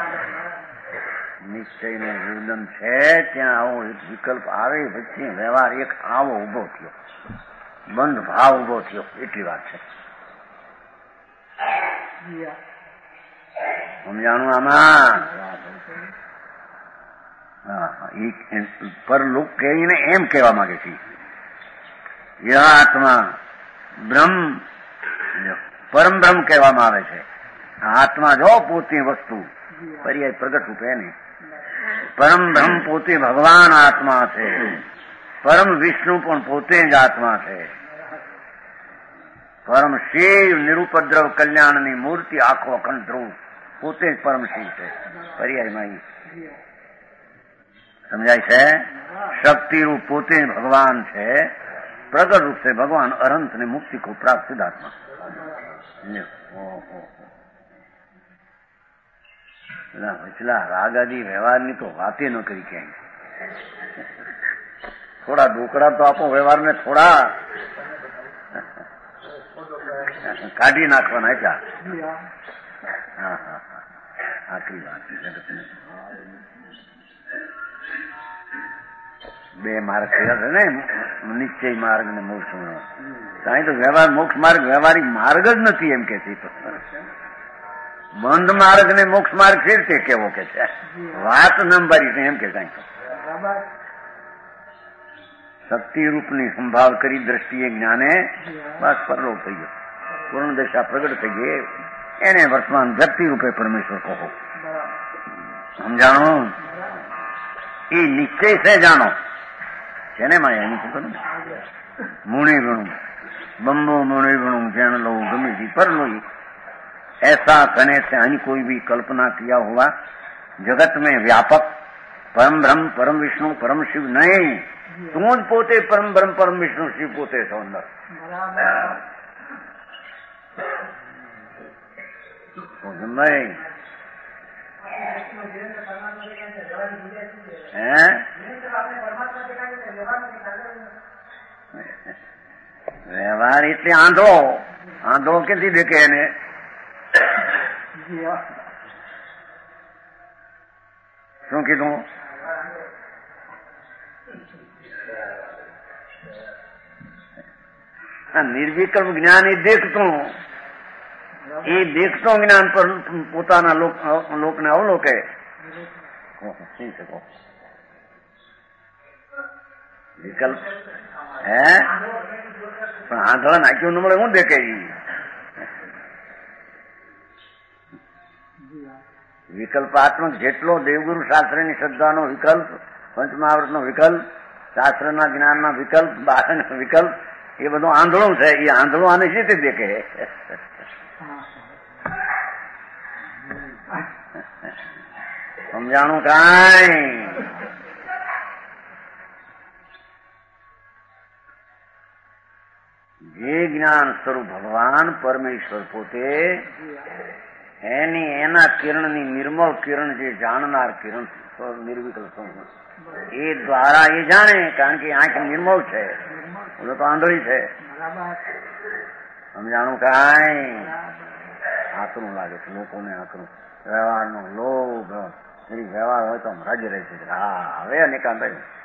[SPEAKER 1] નિશ્ચયનું નિવેદન છે ત્યાં આવો એક વિકલ્પ આવે, વચ્ચે વ્યવહાર એક આવો ઉભો થયો, બંધ ભાવ ઉભો થયો, એટલી વાત છે. સમજાણું? આમાં પરલોક કહીને એમ કહેવા માંગે છે આત્મા બ્રહ્મ, પરમ બ્રહ્મ કહેવામાં આવે છે. આત્મા જો પોતે વસ્તુ, પર્યાય પ્રગટ રૂપે એને પરમ બ્રહ્મ પોતે ભગવાન આત્મા છે. પરમ વિષ્ણુ પણ પોતે જ આત્મા છે. પરમ શિવ નિરુપદ્રવ કલ્યાણની મૂર્તિ, આખો અખંડ ધ્રુવ પોતે જ પરમ શિવ છે. પર્યાયમાં સમજાય છે? શક્તિરૂપ પોતે ભગવાન છે. પ્રગટ રૂપ છે ભગવાન અનંત ને મુક્તિ કો પ્રાપ્ત સિદ્ધાત્મા. વચલા રાગ આદિ વ્યવહારની તો વાતે ન કરી ક્યાંય. થોડા ડોકડા તો આપો વ્યવહારને, થોડા કાઢી નાખવાના એટલા. હા હા હા, આખરી વાત જગતને. બે માર્ગ થયા છે ને, નિશ્ચય માર્ગ ને મોક્ષ માર્ગ. કાંઈ તો વ્યવહાર મોક્ષ માર્ગ વ્યવહારિક માર્ગ જ નથી એમ કે છે. બંધ માર્ગ ને મોક્ષ માર્ગ છે તે કેવો કે છે, વાત નંબરી છે એમ કે કાંઈ. શક્તિ રૂપની સંભાળ કરી દ્રષ્ટિએ જ્ઞાને બસ પરલોક થઈ ગયો, પૂર્ણ દશા પ્રગટ થઈ ગઈ. એને વર્તમાન વ્યક્તિ રૂપે પરમેશ્વર કહો. સમજાણો? એ નિશ્ચય છે જાણો છે ને માયા એની ખબર ને. મુણી ગણું बम्बो मुनि गुणु जैन लो गमी जी पर लो, ऐसा करने से अन्य कोई भी कल्पना किया हुआ जगत में व्यापक परम ब्रह्म परम विष्णु परम शिव नहीं, तुम ज पोते परम ब्रह्म परम विष्णु शिव पोते छो अंदर. व्यवहार એટલે આંધળો આંધળો કેટલી દેખે એને. શું કીધું? નિર્વિકલ્પ જ્ઞાન એ દેખતું જ્ઞાન પર પોતાના લોકને અવલોકે. વિકલ્પ હે પણ આંધળા નાખ્યું ન મળે હું દેખે. વિકલ્પાત્મક જેટલો દેવગુરુ શાસ્ત્રની શ્રદ્ધાનો વિકલ્પ, પંચમહાવૃતનો વિકલ્પ, શાસ્ત્રના જ્ઞાનના વિકલ્પ, બાહ્યનો વિકલ્પ, એ બધું આંધળું છે. એ આંધળું આને જ રીતે દેખે. સમજાણું કાંઈ? જે જ્ઞાન સ્વરૂપ ભગવાન પરમેશ્વર પોતે એના કિરણની નિર્મળ કિરણ જે જાણનાર કિરણ નિર્વિકલ્પ એ દ્વારા એ જાણે. કારણ કે આંખ નિર્મળ છે, બોલો તો આંધળી છે. સમજાણું કાંઈ? આકરું લાગે છે લોકોને, આકરું વ્યવહારનો લોભ. વ્યવહાર હોય તો રાજી રહે છે. હા, હવે અનેકાંત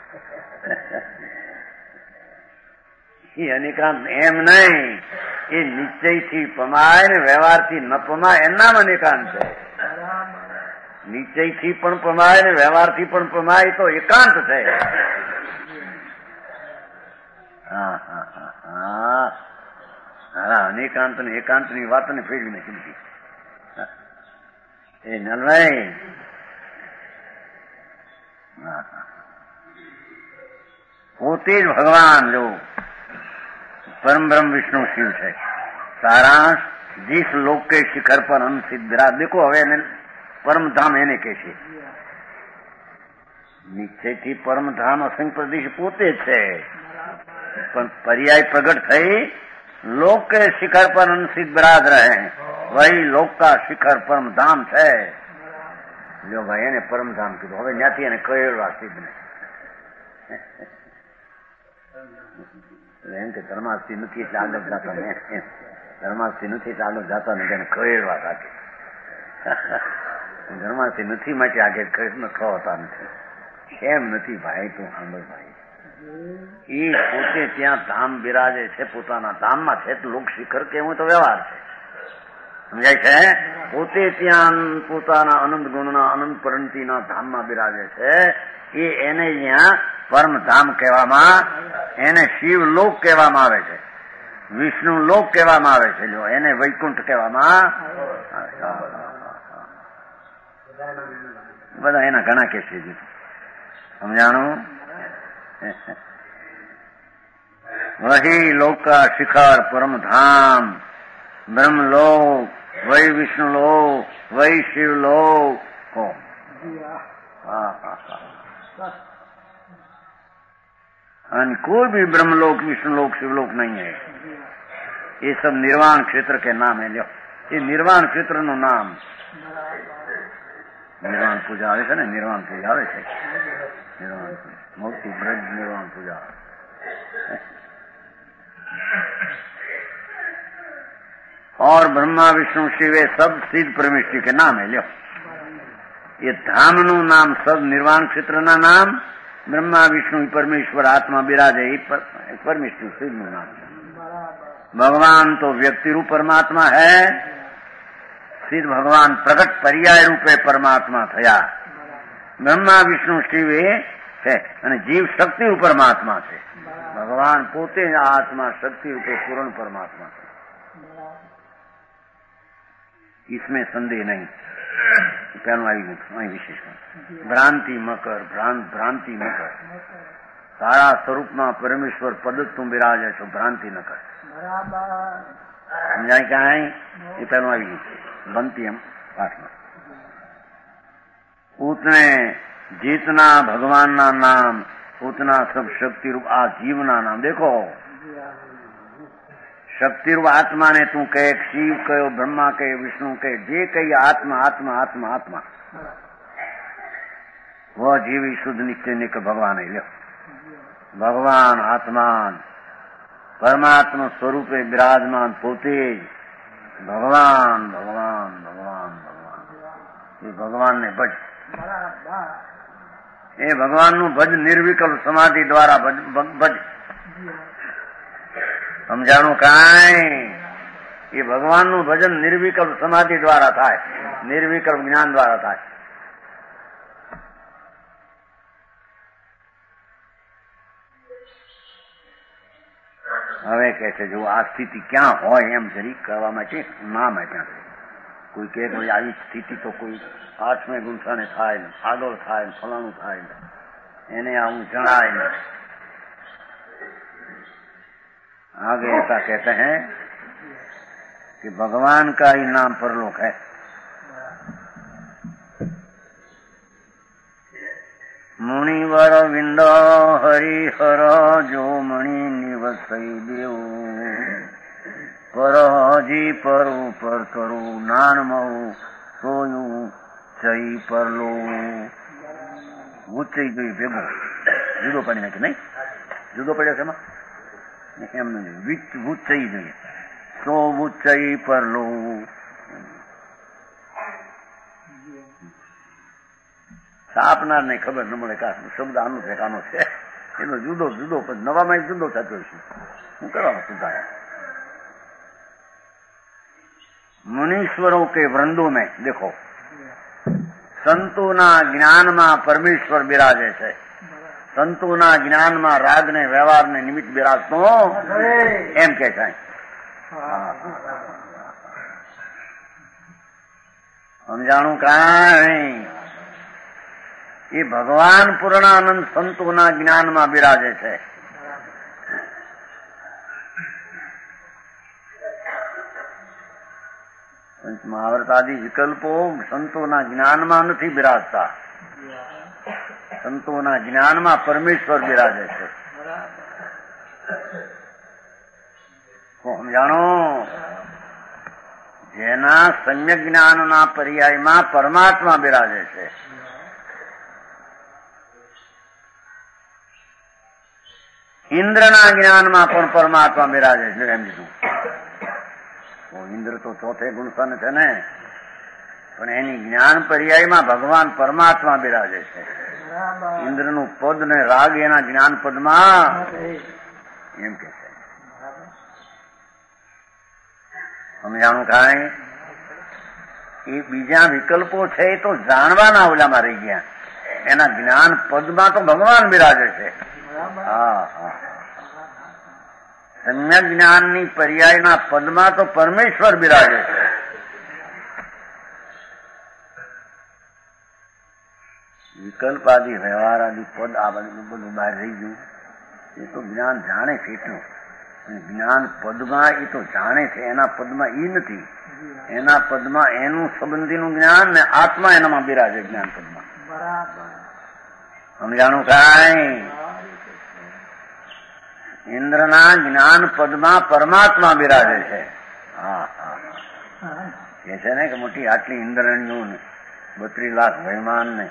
[SPEAKER 1] એ અનેકાંત એમ નહીં. એ નિશ્ચયથી પમાય ને વ્યવહારથી ન પમાય એનામ અનેકાંત છે. નિશ્ચયથી પણ પમાય ને વ્યવહારથી પણ પમાય તો એકાંત છે. હા હા હા હા હા અનેકાંત ને એકાંત ની વાત ને ફેરવી નાખી એ નિર્ણય. પોતે જ ભગવાન જો પરમ બ્રહ્મ વિષ્ણુ શિવ છે. સારાંશ જીસ લોક કે શિખર પર અનસિદ્ધ વિરાજ. દેખો હવે એને પરમધામ એને કહે છે. નિશ્ચયથી પરમધામ અસંગ પ્રદેશ પોતે છે, પણ પર્યાય પ્રગટ થઈ લોક કે શિખર પર અનસિદ્ધ વિરાજ રહે. વહી લોક કા શિખર પરમધામ છે. જો ભાઈ એને પરમધામ કીધું. હવે ત્યાંથી એને કહેવા સિદ્ધ ને એમ કે ધર્માસ્થી નથી એટલે આગળ જતા ને, ધર્માસ્થી નથી એટલે આગળ જતા ને તેને કહેવા રાખે. ધર્માસ્થી નથી માટે આગળ કૃષ્ણ ખોતા નથી. એમ નથી ભાઈ, તું સાંભળ ભાઈ. એ પોતે ત્યાં ધામ બિરાજે છે, પોતાના ધામમાં છે. લોક શિખર કેવું તો વ્યવહાર છે. સમજાય છે? પોતે ત્યાં પોતાના અનંત ગુણના અનંત પરંતીના ધામમાં બિરાજે છે. એ એને અહીંયા પરમધામ કહેવામાં, એને શિવલોક કહેવામાં આવે છે, વિષ્ણુ લોક કહેવામાં આવે છે. જો એને વૈકુંઠ કહેવામાં બધા એના ઘણા કે છે. સમજાણું? વહી લોકા શિખર પરમધામ બ્રહ્મલોક વહી વિષ્ણુલોક વહી શિવલોક. और कोई भी ब्रह्मलोक विष्णुलोक शिवलोक नहीं है. ये सब निर्वाण क्षेत्र के नाम है. लो ये निर्वाण क्षेत्र નું નામ. निर्वाण पूजा આવે છે ને, निर्वाण पूजा આવે છે. निर्वाण મોટી બ્રજ निर्वाण पूजा. और ब्रह्मा विष्णु शिव सब सिद्ध परमेश्वर के नाम है. लो ये धाम નું નામ सब निर्वाण क्षेत्र ના નામ ब्रह्मा विष्णु परमेश्वर आत्मा बिराजे. परमेश्वर शिव નું નામ. भगवान तो व्यक्ति रूप परमात्मा है. सिद्ध भगवान प्रगट पर्याय रूपे परमात्मा थया. ब्रह्मा विष्णु शिव है અને જીવ શક્તિ રૂપ પરમાત્મા છે. ભગવાન પોતે આત્મા શક્તિ રૂપે પૂર્ણ પરમાત્મા છે. इसमें संदेह नहीं. પહેલું આવી ગયું અહીં વિશેષ ભ્રાંતિ મકર. ભ્રાંતિ મકર. સારા સ્વરૂપમાં પરમેશ્વર પદ તું બિરાજે છો, ભ્રાંતિ ન કર. સમજાય ક્યાં? એ પહેલું આવી ગયું બનતી એમ પાઠમાં. ઉતને જીતના ભગવાનના નામ, ઉતના સબ શક્તિ રૂપ આ જીવના નામ. દેખો શક્તિરૂપ આત્માને તું કહે, શિવ કયો, બ્રહ્મા કહે, વિષ્ણુ કહે, જે કઈ આત્મા આત્મા આત્મા આત્મા वो जीवी शुद्ध नित्य निक भगवान है. भगवान आत्मान परमात्मा स्वरूपे विराजमान पोते भगवान भगवान भगवान भगवान. ये भगवान ने बच એ ભગવાનનું ભજ નિર્વિકલ્પ સમાધિ દ્વારા ભજ. સમજાણું કાંઈ? એ ભગવાનનું ભજન નિર્વિકલ્પ સમાધિ દ્વારા થાય, નિર્વિકલ્પ જ્ઞાન દ્વારા થાય. હવે કે છે જો આ સ્થિતિ ક્યાં હોય એમ જરી કરવા માટે નામ આપ્યા. કોઈ કે કોઈ આવી સ્થિતિ તો કોઈ 8મે ગુંઠાને થાય ને, આગળ થાય ને, ફલાણું થાય ને, એને આવું જણાય ને. आगे ऐसा कहते हैं कि भगवान का ही नाम परलोक है. मुनिवर विंद हरिहर जो मणि निवसई देव परजी पर ऊपर करू नान मऊ सोयू चई परलो. ઉચ્ચઈ ગઈ ભેગો જુદો પડી નાખી નહીં, જુદો પડ્યો છે એમાં એમ નથી. ઉચ્ચઈ જોઈએ તો ઉચ્ચઈ પરલો. આપનાર ને ખબર ન મળે કા શબ્દ આનો છે કાનો છે, એનો જુદો જુદો નવામાં જુદો થતો છે. શું કરવાનું સુધારે? मुनीश्वरों के वृंदों में देखो સંતોના જ્ઞાનમાં પરમેશ્વર બિરાજે છે. સંતોના જ્ઞાનમાં રાગ ને વ્યવહાર ને નિમિત્ત બિરાજતો એમ કે છે. સમજાણું કાંઈ? એ ભગવાન પૂર્ણાનંદ સંતોના જ્ઞાનમાં બિરાજે છે. મહાવર્તાદિ વિકલ્પો સંતોના જ્ઞાનમાં નથી બિરાજતા, સંતોના જ્ઞાનમાં પરમેશ્વર બિરાજે છે. સમજાણો? જેના સમ્યક જ્ઞાનના પર્યાયમાં પરમાત્મા બિરાજે છે. ઇન્દ્રના જ્ઞાનમાં પણ પરમાત્મા બિરાજે છે. એમ કીધું ઇન્દ્ર તો ચોથે ગુણસન છે ને, પણ એની જ્ઞાન પર્યાયમાં ભગવાન પરમાત્મા બિરાજે છે. ઇન્દ્રનું પદ ને રાગ એના જ્ઞાન પદમાં એમ કે છે. સમજાણું કાંઈ? એ બીજા વિકલ્પો છે એ તો જાણવાના ઓલામાં રહી ગયા, એના જ્ઞાન પદમાં તો ભગવાન બિરાજે છે. હા હા, સમ્યક જ્ઞાનની પર્યાયના પદમાં તો પરમેશ્વર બિરાજે છે. વિકલ્પ આદિ વ્યવહાર આદિ પદ આ બધું બહાર રહી ગયું. એ તો જ્ઞાન જાણે છે એટલું. જ્ઞાન પદમાં એ તો જાણે છે, એના પદમાં એ નથી. એના પદમાં એનું સંબંધીનું જ્ઞાન ને આત્મા એનામાં બિરાજે જ્ઞાન પદમાં. સમજાણું કાંઈ? ઇન્દ્રના જ્ઞાન પદમાં પરમાત્મા બિરાજે છે. હા હા, એ છે ને કે મોટી આટલી ઇન્દ્રણીઓ ને 32 લાખ વૈમાન ને.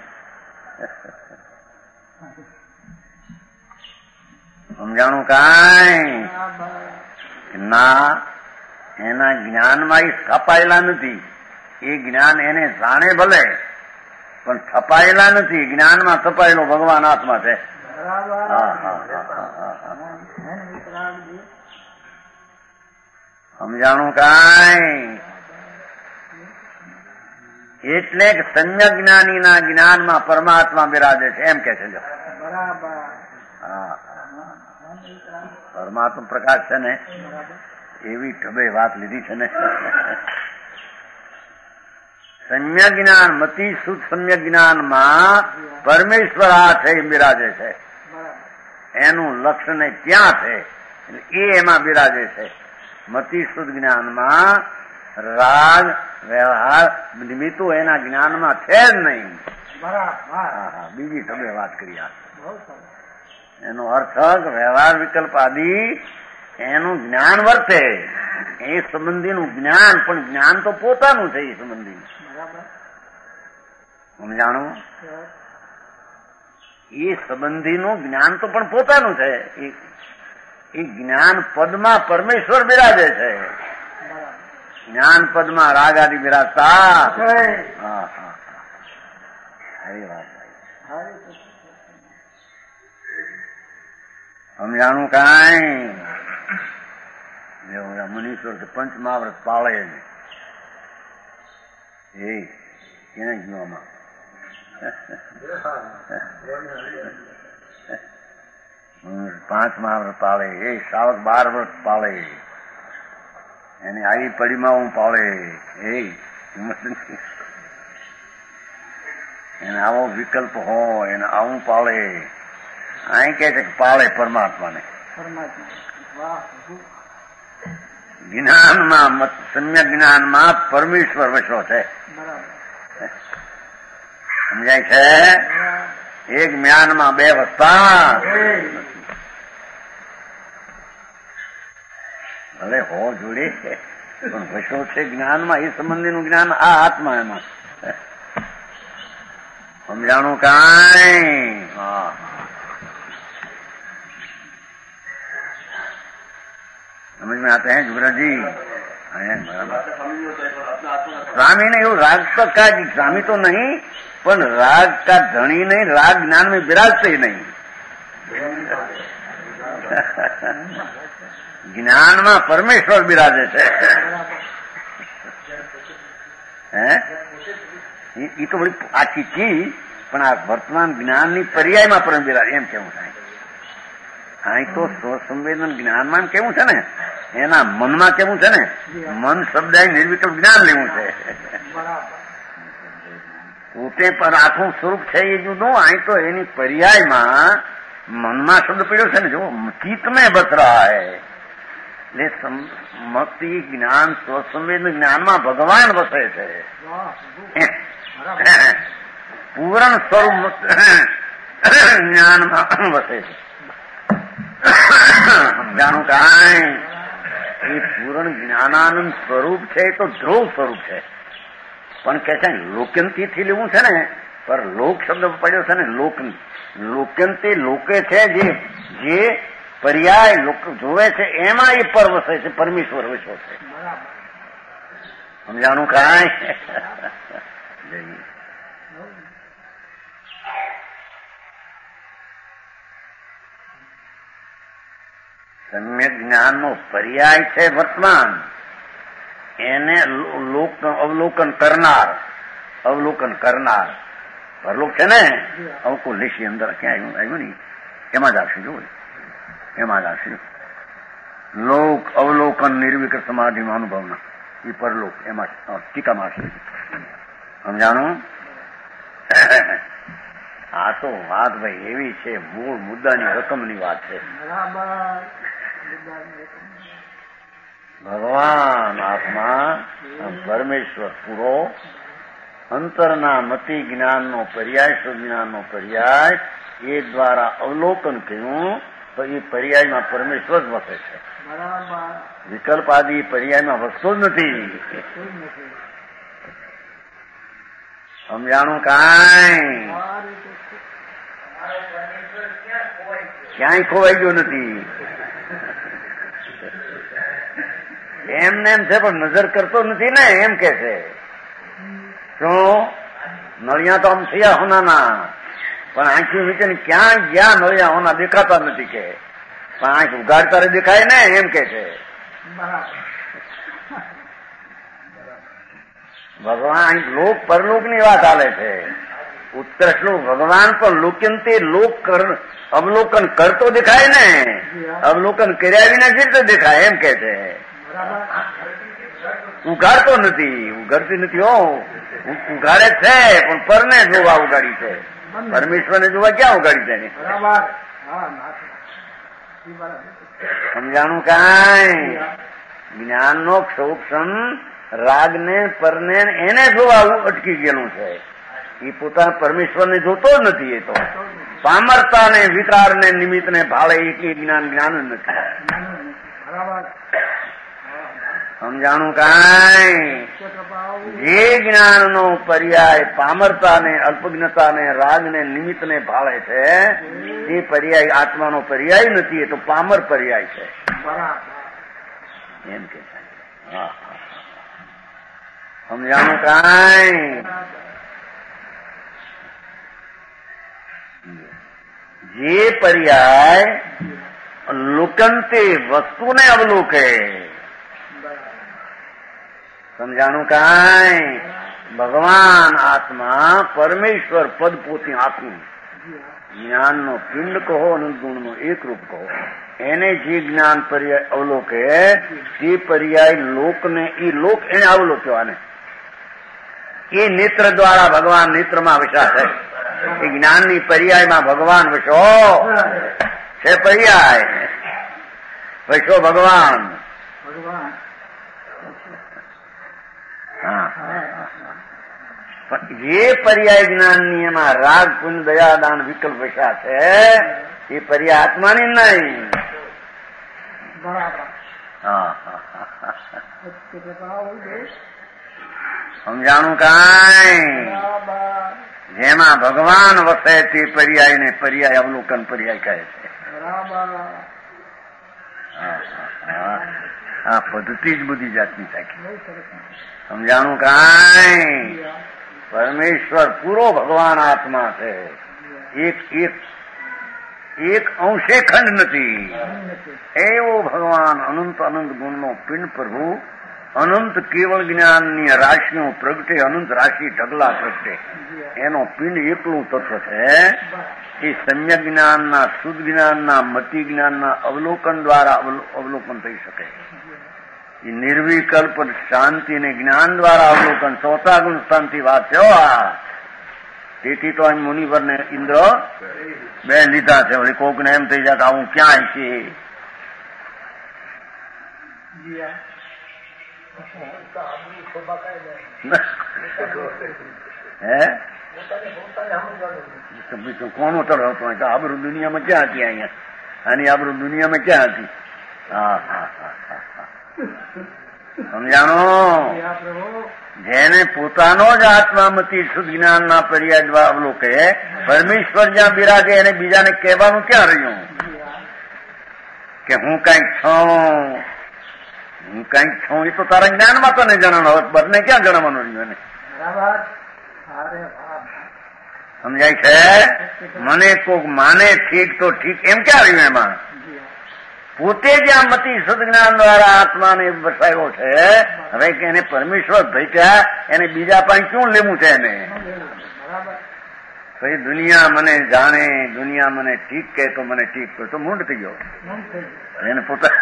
[SPEAKER 1] સમજાણું કાંઈ? ના, એના જ્ઞાનમાં એ સ્થપાયેલા નથી. એ જ્ઞાન એને જાણે ભલે, પણ થપાયેલા નથી. જ્ઞાનમાં થપાયેલો ભગવાન આત્મા છે. સમજાણું કાંઈ? એટલે કે સમ્યક જ્ઞાનીના જ્ઞાનમાં પરમાત્મા બિરાજે છે એમ કે છે. જો હા, પરમાત્મા પ્રકાશ છે ને, એવી ઢબે વાત લીધી છે ને. સમ્યક જ્ઞાન મતિ શુદ્ધ સમ્યક જ્ઞાનમાં પરમેશ્વર આ છે એ બિરાજે છે. એનું લક્ષણ ત્યાં છે, એ એમાં બિરાજે છે. મતિ શુદ્ધ જ્ઞાનમાં રાગ વ્યવહાર નિમિત્તો એના જ્ઞાનમાં છે જ નહીં. બીજી તમે વાત કરી. એનો અર્થ વ્યવહાર વિકલ્પ આદિ એનું જ્ઞાન વર્તે, એ સંબંધીનું જ્ઞાન, પણ જ્ઞાન તો પોતાનું છે. એ સંબંધી સમજાણું? એ સંબંધીનું જ્ઞાન તો પણ પોતાનું છે. એ જ્ઞાન પદમાં પરમેશ્વર બિરાજે છે. જ્ઞાન પદમાં રાગ આદિ બિરાજતા. હા હા, એ વાત સમજાણું કાંઈ મુનીશ્વર પંચ મહાવ્રત પાળે એને જીવામાં 5 મહાવ્રત પાળે શ્રાવક 12 વ્રત પાળે એને આવી પડીમાં હું પાળે એને આવો વિકલ્પ હોય એને આવું પાળે અહીં કે છે કે પાળે પરમાત્માને જ્ઞાનમાં સમ્યક જ્ઞાનમાં પરમેશ્વર વસો છે સમજાય છે એક જ્ઞાનમાં 2 વસ્તા ભલે હો જોડે પણ વસો છે જ્ઞાનમાં એ સંબંધીનું જ્ઞાન આ આત્મા એમાં સમજાણું કાંઈ समझ में आते हैं जुगराज जी स्वामी ने वो राग तो कहा कि स्वामी तो नहीं पर राग का धनी नहीं राग ज्ञान में विराजते ही नहीं ज्ञान में परमेश्वर विराजे છે એ તો બધી આખી ચીજ પણ આ વર્તમાન જ્ઞાનની પર્યાયમાં પરમ વિરાજ એમ કેવું થાય અહીં તો સ્વસંવેદન જ્ઞાનમાં કેવું છે ને એના મનમાં કેવું છે ને મન શબ્દ નિર્વિકલ્પ જ્ઞાન લેવું છે પોતે પર આખું સ્વરૂપ છે એ જુદું અહીં તો એની પર્યાયમાં મનમાં શબ્દ પડ્યો છે ને જો ચિત્ત મેં બસ રહા હૈ એટલે મક્તિ જ્ઞાન સ્વસંવેદન જ્ઞાનમાં ભગવાન વસે છે પૂરણ સ્વરૂપ જ્ઞાનમાં વસે છે સમજાણું કાંઈ એ પૂર્ણ જ્ઞાનાનંદ સ્વરૂપ છે એ તો ધ્રુવ સ્વરૂપ છે પણ કે છે લોક્યંતીથી લેવું છે ને પર લોક શબ્દ પડ્યો છે ને લોક્યંતી લોકે છે જે પર્યાય લોક જોવે છે એમાં એ પર વસે છે પરમેશ્વર વિશ્વ છે સમજાણું કાંઈ સમ્યક જ્ઞાનનો પર્યાય છે વર્તમાન એને અવલોકન કરનાર પરલોક છે ને અવકો લેશી અંદર ક્યાં આવ્યું નહીં એમાં જ આવશે જો એમાં જ આવશે લોક અવલોકન નિર્વિકલ્પ સમાધિમાં અનુભવના એ પરલોક એમાં ટીકામાં આવશે સમજાણું આ તો વાત ભાઈ એવી છે મૂળ મુદ્દાની રકમની વાત છે ભગવાન આત્મા પરમેશ્વર પૂરો અંતરના મતિ જ્ઞાનનો પર્યાય સુજ્ઞાનનો પર્યાય એ દ્વારા અવલોકન કર્યું તો એ પર્યાયમાં પરમેશ્વર જ વસે છે વિકલ્પ આદિ પર્યાયમાં વસતો જ નથી સમજાણું કાંઈ ક્યાંય ખોવાઈ ગયો નથી એમને એમ છે પણ નજર કરતો નથી ને એમ કે છે શું નળિયા તો આમ થયા હોનાના પણ આંખી નીચે ક્યાં ગયા નળિયા હોના દેખાતા નથી કે પણ આંખ ઉગાડતા દેખાય ને એમ કે છે ભગવાન લોક પરલોક ની વાત ચાલે છે ઉત્કર્ષ લોક ભગવાન પણ લોક્યંતે અવલોકન કરતો દેખાય ને અવલોકન કર્યા વિના જ રીતે દેખાય એમ કે છે ઉઘાડતો નથી ઉઘાડતી નથી હો ઉઘાડે છે પણ પરને જોવા ઉગાડી છે પરમેશ્વરને જોવા ક્યાં ઉગાડી છે સમજાણું કાંઈ જ્ઞાનનો ક્ષોક્ષમ રાગને પરને એને જોવા અટકી ગયેલું છે એ પોતાના પરમેશ્વરને જોતો જ નથી એ તો પામરતાને વિકારને નિમિત્તને ભાળે એટલી જ્ઞાન જ નથી સમજાણું કાંઈ જે જ્ઞાનનો પર્યાય પામરતાને અલ્પજ્ઞતાને રાગને નિમિત્તને ભાળે છે એ પર્યાય આત્માનો પર્યાય નથી એ તો પામર પર્યાય છે એમ કે સમજાણું કાંઈ જે પર્યાય લુકંતે વસ્તુને અવલોકે. સમજાણું કાંઈ? ભગવાન આત્મા પરમેશ્વર પદ પોતે આખું જ્ઞાનનો પિંડ કહો અનંત ગુણનો એક રૂપ કહો, એને જે જ્ઞાન પર્યાય અવલોકે તે પર્યાય લોકને એ લોક એને અવલોક્યો. આને એ નેત્ર દ્વારા ભગવાન નેત્રમાં વસ્યા છે. એ જ્ઞાનની પર્યાયમાં ભગવાન વસો છે. પર્યાય વસો ભગવાન. હા, જે પર્યાય જ્ઞાનની એમાં રાગ પુણ્ય દયાદાન વિકલ્પ વસ્યા છે એ પર્યાય આત્માની નહીં. સમજાણું કાંઈ? જેમાં ભગવાન વસે તે પર્યાય ને પર્યાય અવલોકન પર્યાય કહે છે. આ પદ્ધતિ જ બધી જાતની થાય. સમજાણું કાંઈ? પરમેશ્વર પૂરો ભગવાન આત્મા છે. એક અંશે ખંડ નથી. એવો ભગવાન અનંત અનંત ગુણનો પિંડ પ્રભુ અનંત કેવળ જ્ઞાનની રાશિઓ પ્રગટે, અનંત રાશિ ઢગલા પ્રગટે. એનો પિંડ એકલું તત્વ છે. એ સમ્યક જ્ઞાનના, શુદ્ધ જ્ઞાનના, મતિ જ્ઞાનના અવલોકન દ્વારા અવલોકન થઈ શકે. એ નિર્વિકલ્પ શાંતિ ને જ્ઞાન દ્વારા અવલોકન ચોથા ગુણ સ્થાનથી વાત છે. તેથી તો એમ મુનિવર ને ઇન્દ્ર બે લીધા છે. વળી કોકને એમ થઈ જાય કે આવું ક્યાંય છે. કોનો તરફ હતો? આબરૂ દુનિયામાં ક્યાં હતી? અહીંયા આની આબરૂ દુનિયામાં ક્યાં હતી? હા હા હા હા, સમજાણો? જેને પોતાનો જ આત્મામતી શુદ્ધ જ્ઞાનના પર્યાય દ્વારા અવલોકે પરમેશ્વર જ્યાં બિરાજે એને બીજાને કહેવાનું ક્યાં રહ્યું કે હું કઈક છું, હું કઈક છું? એ તો તારા જ્ઞાનમાં તને જણાવવાનું, બરને ક્યાં જણાવવાનું રહ્યું એને? સમજાય છે? મને કોક માને ઠીક તો ઠીક એમ ક્યાં રહ્યું? એમાં પોતે જ્યાં મતિ સદજ્ઞાન દ્વારા આત્માને વસાયો છે. હવે કે એને પરમેશ્વર ભેટ્યા, એને બીજા પાસે શું લેવું છે? એને પછી દુનિયા મને જાણે, દુનિયા મને ઠીક કહે તો મને ઠીક કહે તો મૂંડ થઈ ગયો. એને પોતા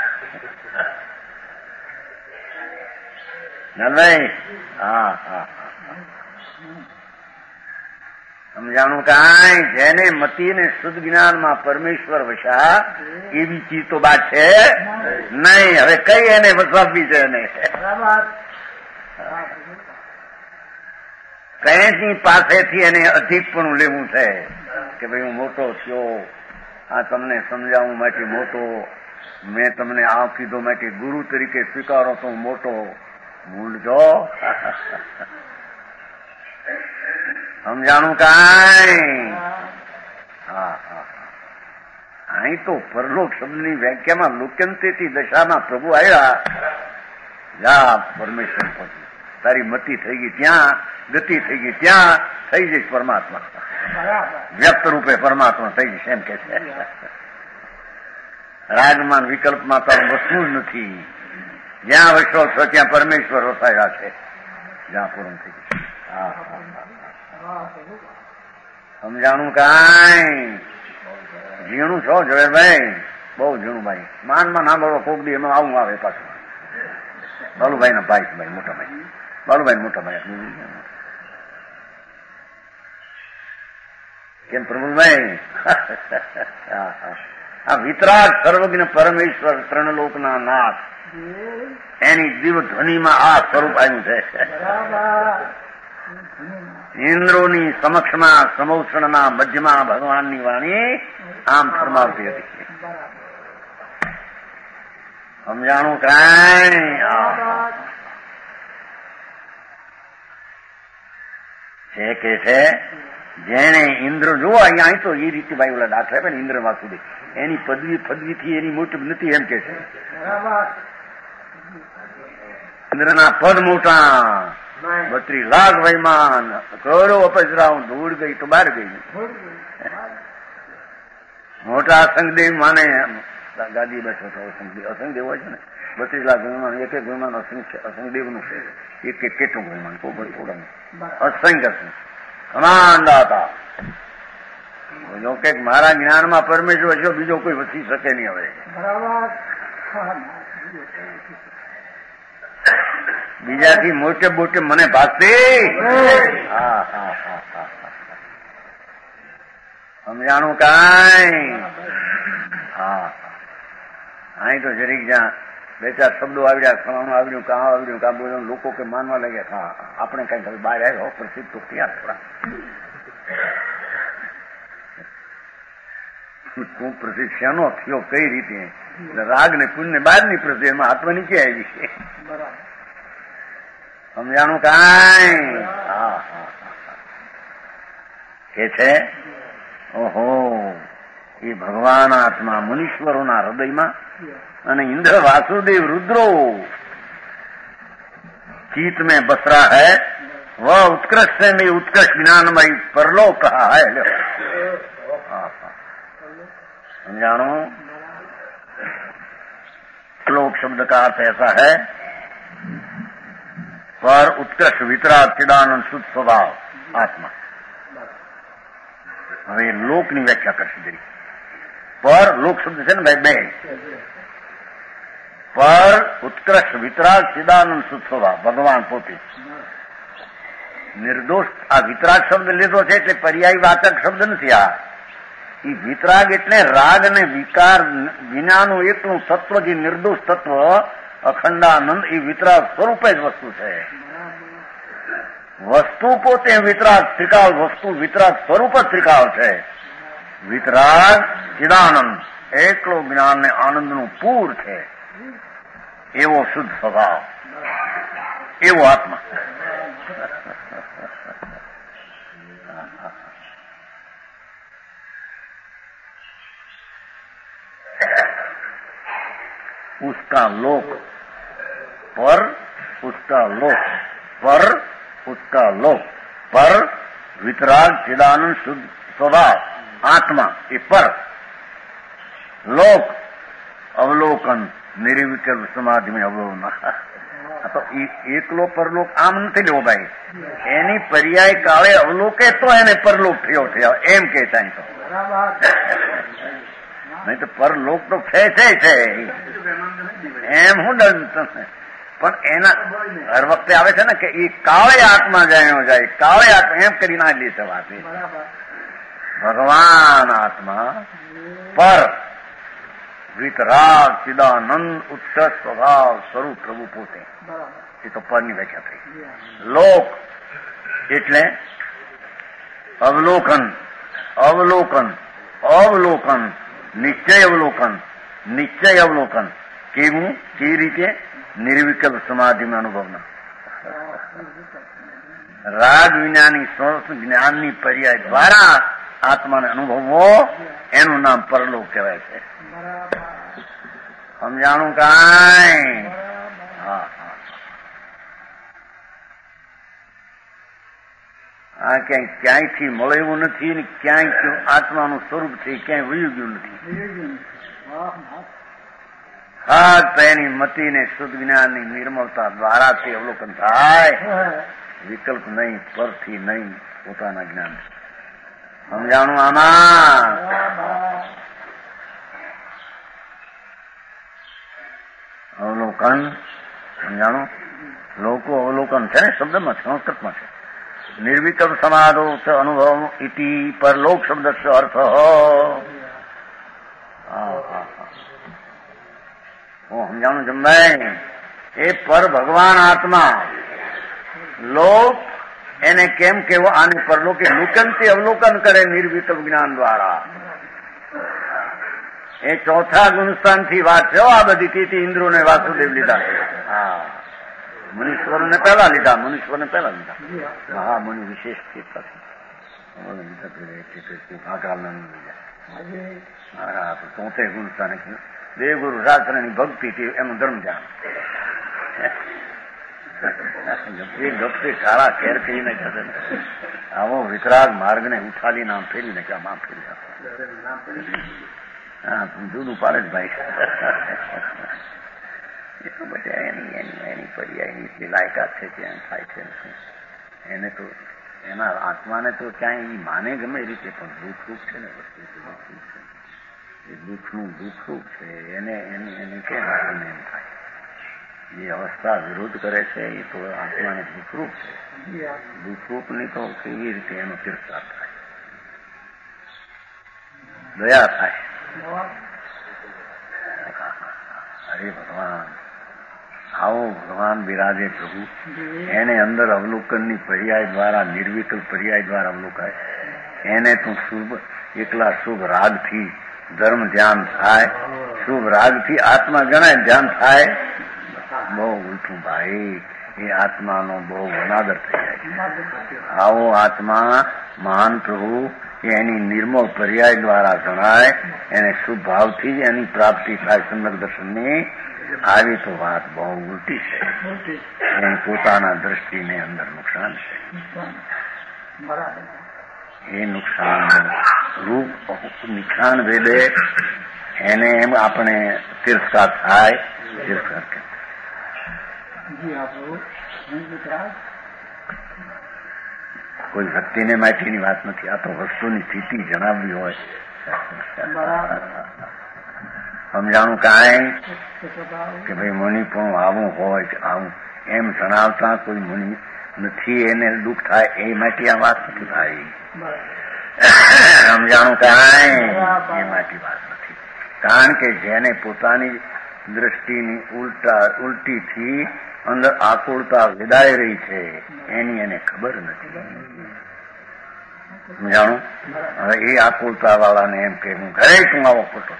[SPEAKER 1] ભાઈ. હા હા, સમજાણું કાંઈ? જેને મતિ ને શુદ્ધ જ્ઞાનમાં પરમેશ્વર વસા એવી ચીજ તો બાત છે નહીં. હવે કઈ એને વસાવવી છે? એને કઈની પાસેથી એને અધિકપણું લેવું છે કે ભાઈ હું મોટો થયો, આ તમને સમજાવવા માટે મોટો, મેં તમને આ કીધો માટે ગુરુ તરીકે સ્વીકારો તો હું મોટો. મૂળ જો સમજાણું કાંઈ? હા હા, અહીં તો પરલોક શબ્દની વ્યાખ્યામાં લુક્યંતેથી દશામાં પ્રભુ આવ્યા. જા પરમેશ્વર પછી તારી મતિ થઈ ગઈ ત્યાં, ગતિ થઈ ગઈ ત્યાં, થઈ જઈશ પરમાત્મા, વ્યક્ત રૂપે પરમાત્મા થઈ જઈશ એમ કે છે. રાગમાન વિકલ્પમાં તારું વસ્તુ જ નથી. જ્યાં વસો છો ત્યાં પરમેશ્વર વસાયા છે. જ્યાં પૂર્ણ થઈ ગયું. હા હા, સમજાણું કાંઈ? ઝીણું છો ઝવેરભાઈ? બહુ ઝીણું ભાઈ. માનમાં ના બોલો કોક દી એમાં આવું આવે પાછું. બાલુભાઈ ના ભાઈ છે ભાઈ, મોટા ભાઈ, બાલુભાઈ મોટા ભાઈ. કેમ પ્રભુભાઈ? આ વિતરાગ સર્વજ્ઞ પરમેશ્વર ત્રણલોકના નાથ, એની દિવ્ય ધ્વનિમાં આ સ્વરૂપ આવ્યું છે. ઇન્દ્રોની સમક્ષમાં સમૌષણના મધ્યમાં ભગવાનની વાણી આમ ફરમાવતી હતી. સમજાણું કાંઈ? છે કે છે જેને ઇન્દ્ર જુઓ અહીં તો એ રીતે ભાઈ ઓલા દાખલા આપે ને ઇન્દ્ર વાસુદેવ, એની પદવી પદવીથી એની મોટી નથી એમ કે છે. ઇન્દ્રના પદ મોટા, 32 લાખ વૈમાન, કરોડો અપજરાઓ, ધૂળ ગઈ તો બહાર ગઈ. મોટા સંગદેવ માને ગાદી બેઠો હતો અસંગદેવ હોય છે ને 32 લાખ ગુણમાન, એક એક ગુણમાન અસંગદેવનું છે, એક એક કેટલું ગુણમાન થોડા અસંખ્ય અનાંડા હતા. જો કે મારા જ્ઞાનમાં પરમેશ્વર જો બીજો કોઈ વસી શકે નહીં. હવે બીજાથી મોટે મોટે મને ભાગતી. હા હા હા હા સમજાણું કાંઈ? હા અહીં તો જરીક જ્યાં બે ચાર શબ્દો આવ્યા, ખાવાનું આવ્યું, કાં આવ્યું, કાં બોલ્યું, લોકો કે માનવા લાગ્યા. હા આપણે કઈ હવે બહાર આવ્યો પ્રસિદ્ધ તો થયા થોડા. તું પ્રસિદ્ધ શેનો થયો, કઈ રીતે? રાગ ને પુણ્ય ને બહારની પ્રસિદ્ધ, એમાં આત્મા નીચે આવી છે. સમજાણું કાંઈ? હા હા કે છે ઓહો એ ભગવાન આત્મા મુનીશ્વરોના હૃદયમાં અને ઇન્દ્ર वासुदेव रुद्रो चित में बस रहा है, वह उत्कृष्ट से में उत्कृष्ट ज्ञानमय परलोक कहा है. समझाणो श्लोक शब्द का अर्थ ऐसा है, पर उत्कृष्ट वितराग चिदानंद शुद्ध स्वभाव आत्मा. હવે લોકની વ્યાખ્યા કરશે જરી. પર લોક શબ્દ છે ને ભાઈ બે. પર ઉત્કૃષ્ટ વિતરાગ ચિદાનંદ શુદ્ધ સ્વભાવ ભગવાન પોતે નિર્દોષ. આ વિતરાગ શબ્દ લીધો છે એટલે પર્યાય વાચક શબ્દ નથી. આ એ વિતરાગ એટલે રાગ અને વિકાર વિનાનું એકલું તત્વ, જે નિર્દોષ તત્વ અખંડાનંદ, એ વિતરાગ સ્વરૂપે જ વસ્તુ છે. વસ્તુ પોતે વિતરાગ ત્રિકાળ, વસ્તુ વિતરાગ સ્વરૂપ જ ત્રિકાળ છે. વિતરાગ ચિદાનંદ એકલો જ્ઞાન ને આનંદનું પૂર છે. એવો શુદ્ધ સ્વભાવ, એવો આત્મા. उसका लोक पर, उसका लोक पर, उसका लोक पर वितराग चिदानंद शुद्ध स्वभाव आत्मा. ये पर लोक अवलोकन નિર્વિકલ્પ સમાધિ में અવલોકન. તો એકલો પરલોક આમ નથી લેવો ભાઈ, એની પર્યાય કાળે અવલોકે તો એને પરલોક થયો એમ કે થાય. તો નહીં તો પરલોક તો છે એમ હું ડર. પણ એના હર વખતે આવે છે ને કે એ કાળે આત્મા જાય, કાળે આત્મા એમ કરી ના લે છે વાત. ભગવાન આત્મા પર વિતરાગ ચિદાનંદ ઉત્કૃષ્ટ સ્વભાવ સ્વરૂપ પ્રભુ પોતે. એ તો પરની વ્યાખ્યા થઈ. લોક એટલે અવલોકન, અવલોકન, અવલોકન, નિશ્ચય અવલોકન, નિશ્ચય અવલોકન. કેવું? કેવી રીતે? નિર્વિકલ્પ સમાધિમાં અનુભવના રાગ વિનાની સ્વરૂપ જ્ઞાનની પર્યાય દ્વારા આત્માને અનુભવવો, એનું નામ પરલોક કહેવાય છે. સમજાણું કાંઈ? હા હા. આ ક્યાંયથી મળે એવું નથી ને ક્યાંય આત્માનું સ્વરૂપ છે ક્યાંય વયું ગયું નથી. હા તેની મતીને શુદ્ધ જ્ઞાનની નિર્મળતા દ્વારા તે અવલોકન થાય. વિકલ્પ નહીં, પરથી નહીં, પોતાના જ્ઞાન. સમજાણું આમાં? અવલોકન સમજાણું? લોકો અવલોકન છે ને શબ્દમાં, સંસ્કૃતમાં છે. નિર્વિકલ્પ સમાધો અનુભવ ઇતિ પરલોક શબ્દ અર્થ. સમજાણું જમભાઈ? એ પર ભગવાન આત્મા લોક એને કેમ કેવો? આને પરલોકે લુકનથી અવલોકન કરે નિર્વિકલ્પ જ્ઞાન દ્વારા. એ ચોથા ગુણસ્થાનથી વાત છે. આ બધી કીર્તિ ઇન્દ્રો ને વાસુદેવ લીધા. હા, મુનીશ્વરોને પહેલા લીધા, મુનીશ્વરને પહેલા લીધા. મહામુનિ વિશેષ લીધા. ચોથે ગુણસ્થાને દેવગુરુ શાસ્ત્રની ભક્તિ એનું ધર્મ ધ્યાન. ગપે કાળા કેર કરીને જશે ને આવો વિતરાગ માર્ગને ઉઠાલી નામ ફેરી નાખ્યા, મામ ફેરી નાખ્યા. હા જુદું પાડે જ ભાઈ. એ તો બધા એની પર્યાયની જે લાયકાત છે ત્યાં થાય છે. એને તો એના આત્માને તો ક્યાંય માને ગમે એ રીતે, પણ દુઃખરૂપ છે ને વસ્તુ દુઃખરૂપ છે. એ દુઃખનું દુઃખરૂપ છે. એને કેમ આપણને એમ થાય? જે અવસ્થા વિરોધ કરે છે એ તો આત્માને દુઃખરૂપ છે. દુઃખરૂપની તો કેવી રીતે એનો તિરસ્કાર થાય, દયા થાય. અરે ભગવાન, આવો ભગવાન બિરાજે પ્રભુ. એને અંદર અવલોકનની પર્યાય દ્વારા, નિર્વિકલ્પ પર્યાય દ્વારા અવલોકાય. એને તું શુભ એકલા શુભ રાગથી ધર્મ ધ્યાન થાય, શુભ રાગથી આત્મા ગણાય ધ્યાન થાય. બહુ ઉલટું ભાઈ, એ આત્માનો બહુ અનાદર થઈ જાય. આવો આત્મા મહાન પ્રભુ એની નિર્મળ પર્યાય દ્વારા જણાય, એને શુભ ભાવથી એની પ્રાપ્તિ થાય સમ્યક દર્શનની. આવી તો વાત બહુ ઉલટી છે. એ પોતાના દ્રષ્ટિને અંદર નુકસાન છે. એ નુકસાન રૂપ નુકસાન વેદે એને એમ આપણે તિરસ્કાર થાય. તિરસ્કાર કે કોઈ વ્યક્તિને માટીની વાત નથી, આ તો વસ્તુની સ્થિતિ જણાવવી હોય. સમજાણું કાંઈ કે ભાઈ મુનિ પણ આવું હોય કે આવું એમ જણાવતા કોઈ મુનિ નથી, એને દુઃખ થાય એ માટે આ વાત નથી ભાઈ. સમજાણું કાંઈ એ માટે વાત નથી. કારણ કે જેને પોતાની દ્રષ્ટિની ઉલટીથી અંદર આકુળતા વિદાય રહી છે એની એને ખબર નથી. સમજાણું? હવે એ આકુળતા વાળાને એમ કે હું ઘરે તું આવો ખોટો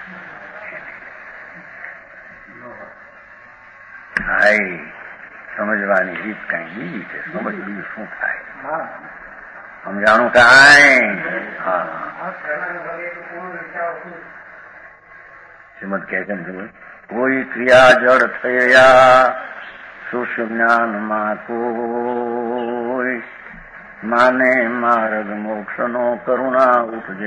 [SPEAKER 1] થાય. સમજવાની રીત કઈ બીજી છે, સમજ બીજું શું થાય. સમજાણું કાંઈ? હા શ્રીમદ કહે છે કોઈ ક્રિયા જડ થયા સુષ જ્ઞાનમાં કોઈ માને માર્ગ મોક્ષ નો કરુણા ઉપજે.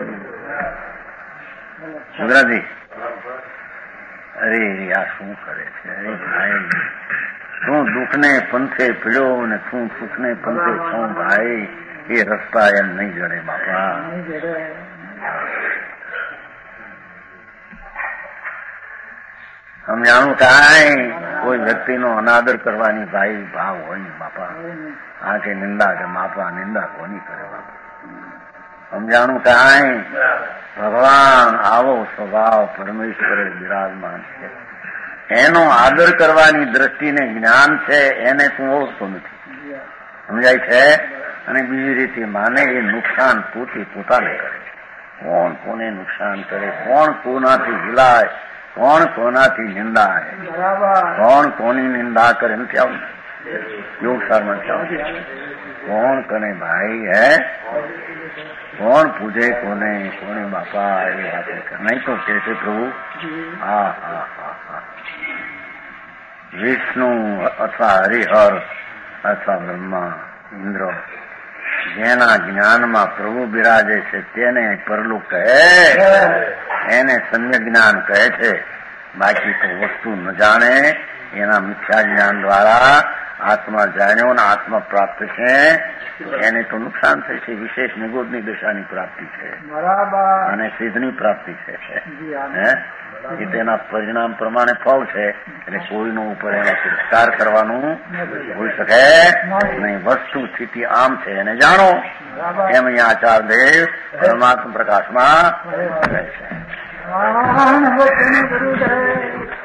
[SPEAKER 1] ગુજરાતી અરે આ શું કરે છે? અરે ભાઈ, શું દુઃખને પંથે પીડ્યો ને શું સુખને પંથે છું ભાઈ. એ રસ્તા એમ નહીં જડે બાપા. સમજાણું કાંઈ? કોઈ વ્યક્તિનો અનાદર કરવાની ભાઈ ભાવ હોય ને બાપા. આ કે નિંદા કે માપા, નિંદા કોની કરે બાપા. સમજાણું કાંઈ? ભગવાન આવો સ્વભાવ પરમેશ્વરે બિરાજમાન છે. એનો આદર કરવાની દ્રષ્ટિને જ્ઞાન છે, એને તું ઓળખતો નથી. સમજાય છે? અને બીજી રીતે માને એ નુકસાન પોતાને કરે છે. કોણ કોને નુકસાન કરે, કોણ કોનાથી હિલાય, કોણ કોનાથી નિંદાય, કોણ કોની નિંદા કરે નથી આવું યોગસારમાં કોણ કરે ભાઈ? હે કોણ પૂજે કોને બાપા? એ વાત નહીં તો કે છે પ્રભુ. હા હા હા હા વિષ્ણુ અથવા હરિહર અથવા બ્રહ્મા ઇન્દ્ર જેના જ્ઞાનમાં પ્રભુ બિરાજે છે તેને પરલું કહે, એને સમ્યક જ્ઞાન કહે છે. બાકી તો વસ્તુ ન જાણે એના મિથ્યા જ્ઞાન દ્વારા આત્મા જાણ્યો ને આત્મા પ્રાપ્ત છે એને તો નુકસાન થાય છે. વિશેષ નિગોદની દશાની પ્રાપ્તિ છે અને સિદ્ધની પ્રાપ્તિ છે. એ તેના પરિણામ પ્રમાણે ફળ છે. એટલે કોઈનો ઉપર એનો તિરસ્કાર કરવાનું હોઈ શકે નહીં. વસ્તુ સ્થિતિ આમ છે એને જાણો. એમ અહીંયા આચાર્યદેવ પરમાત્મા પ્રકાશમાં રહે છે.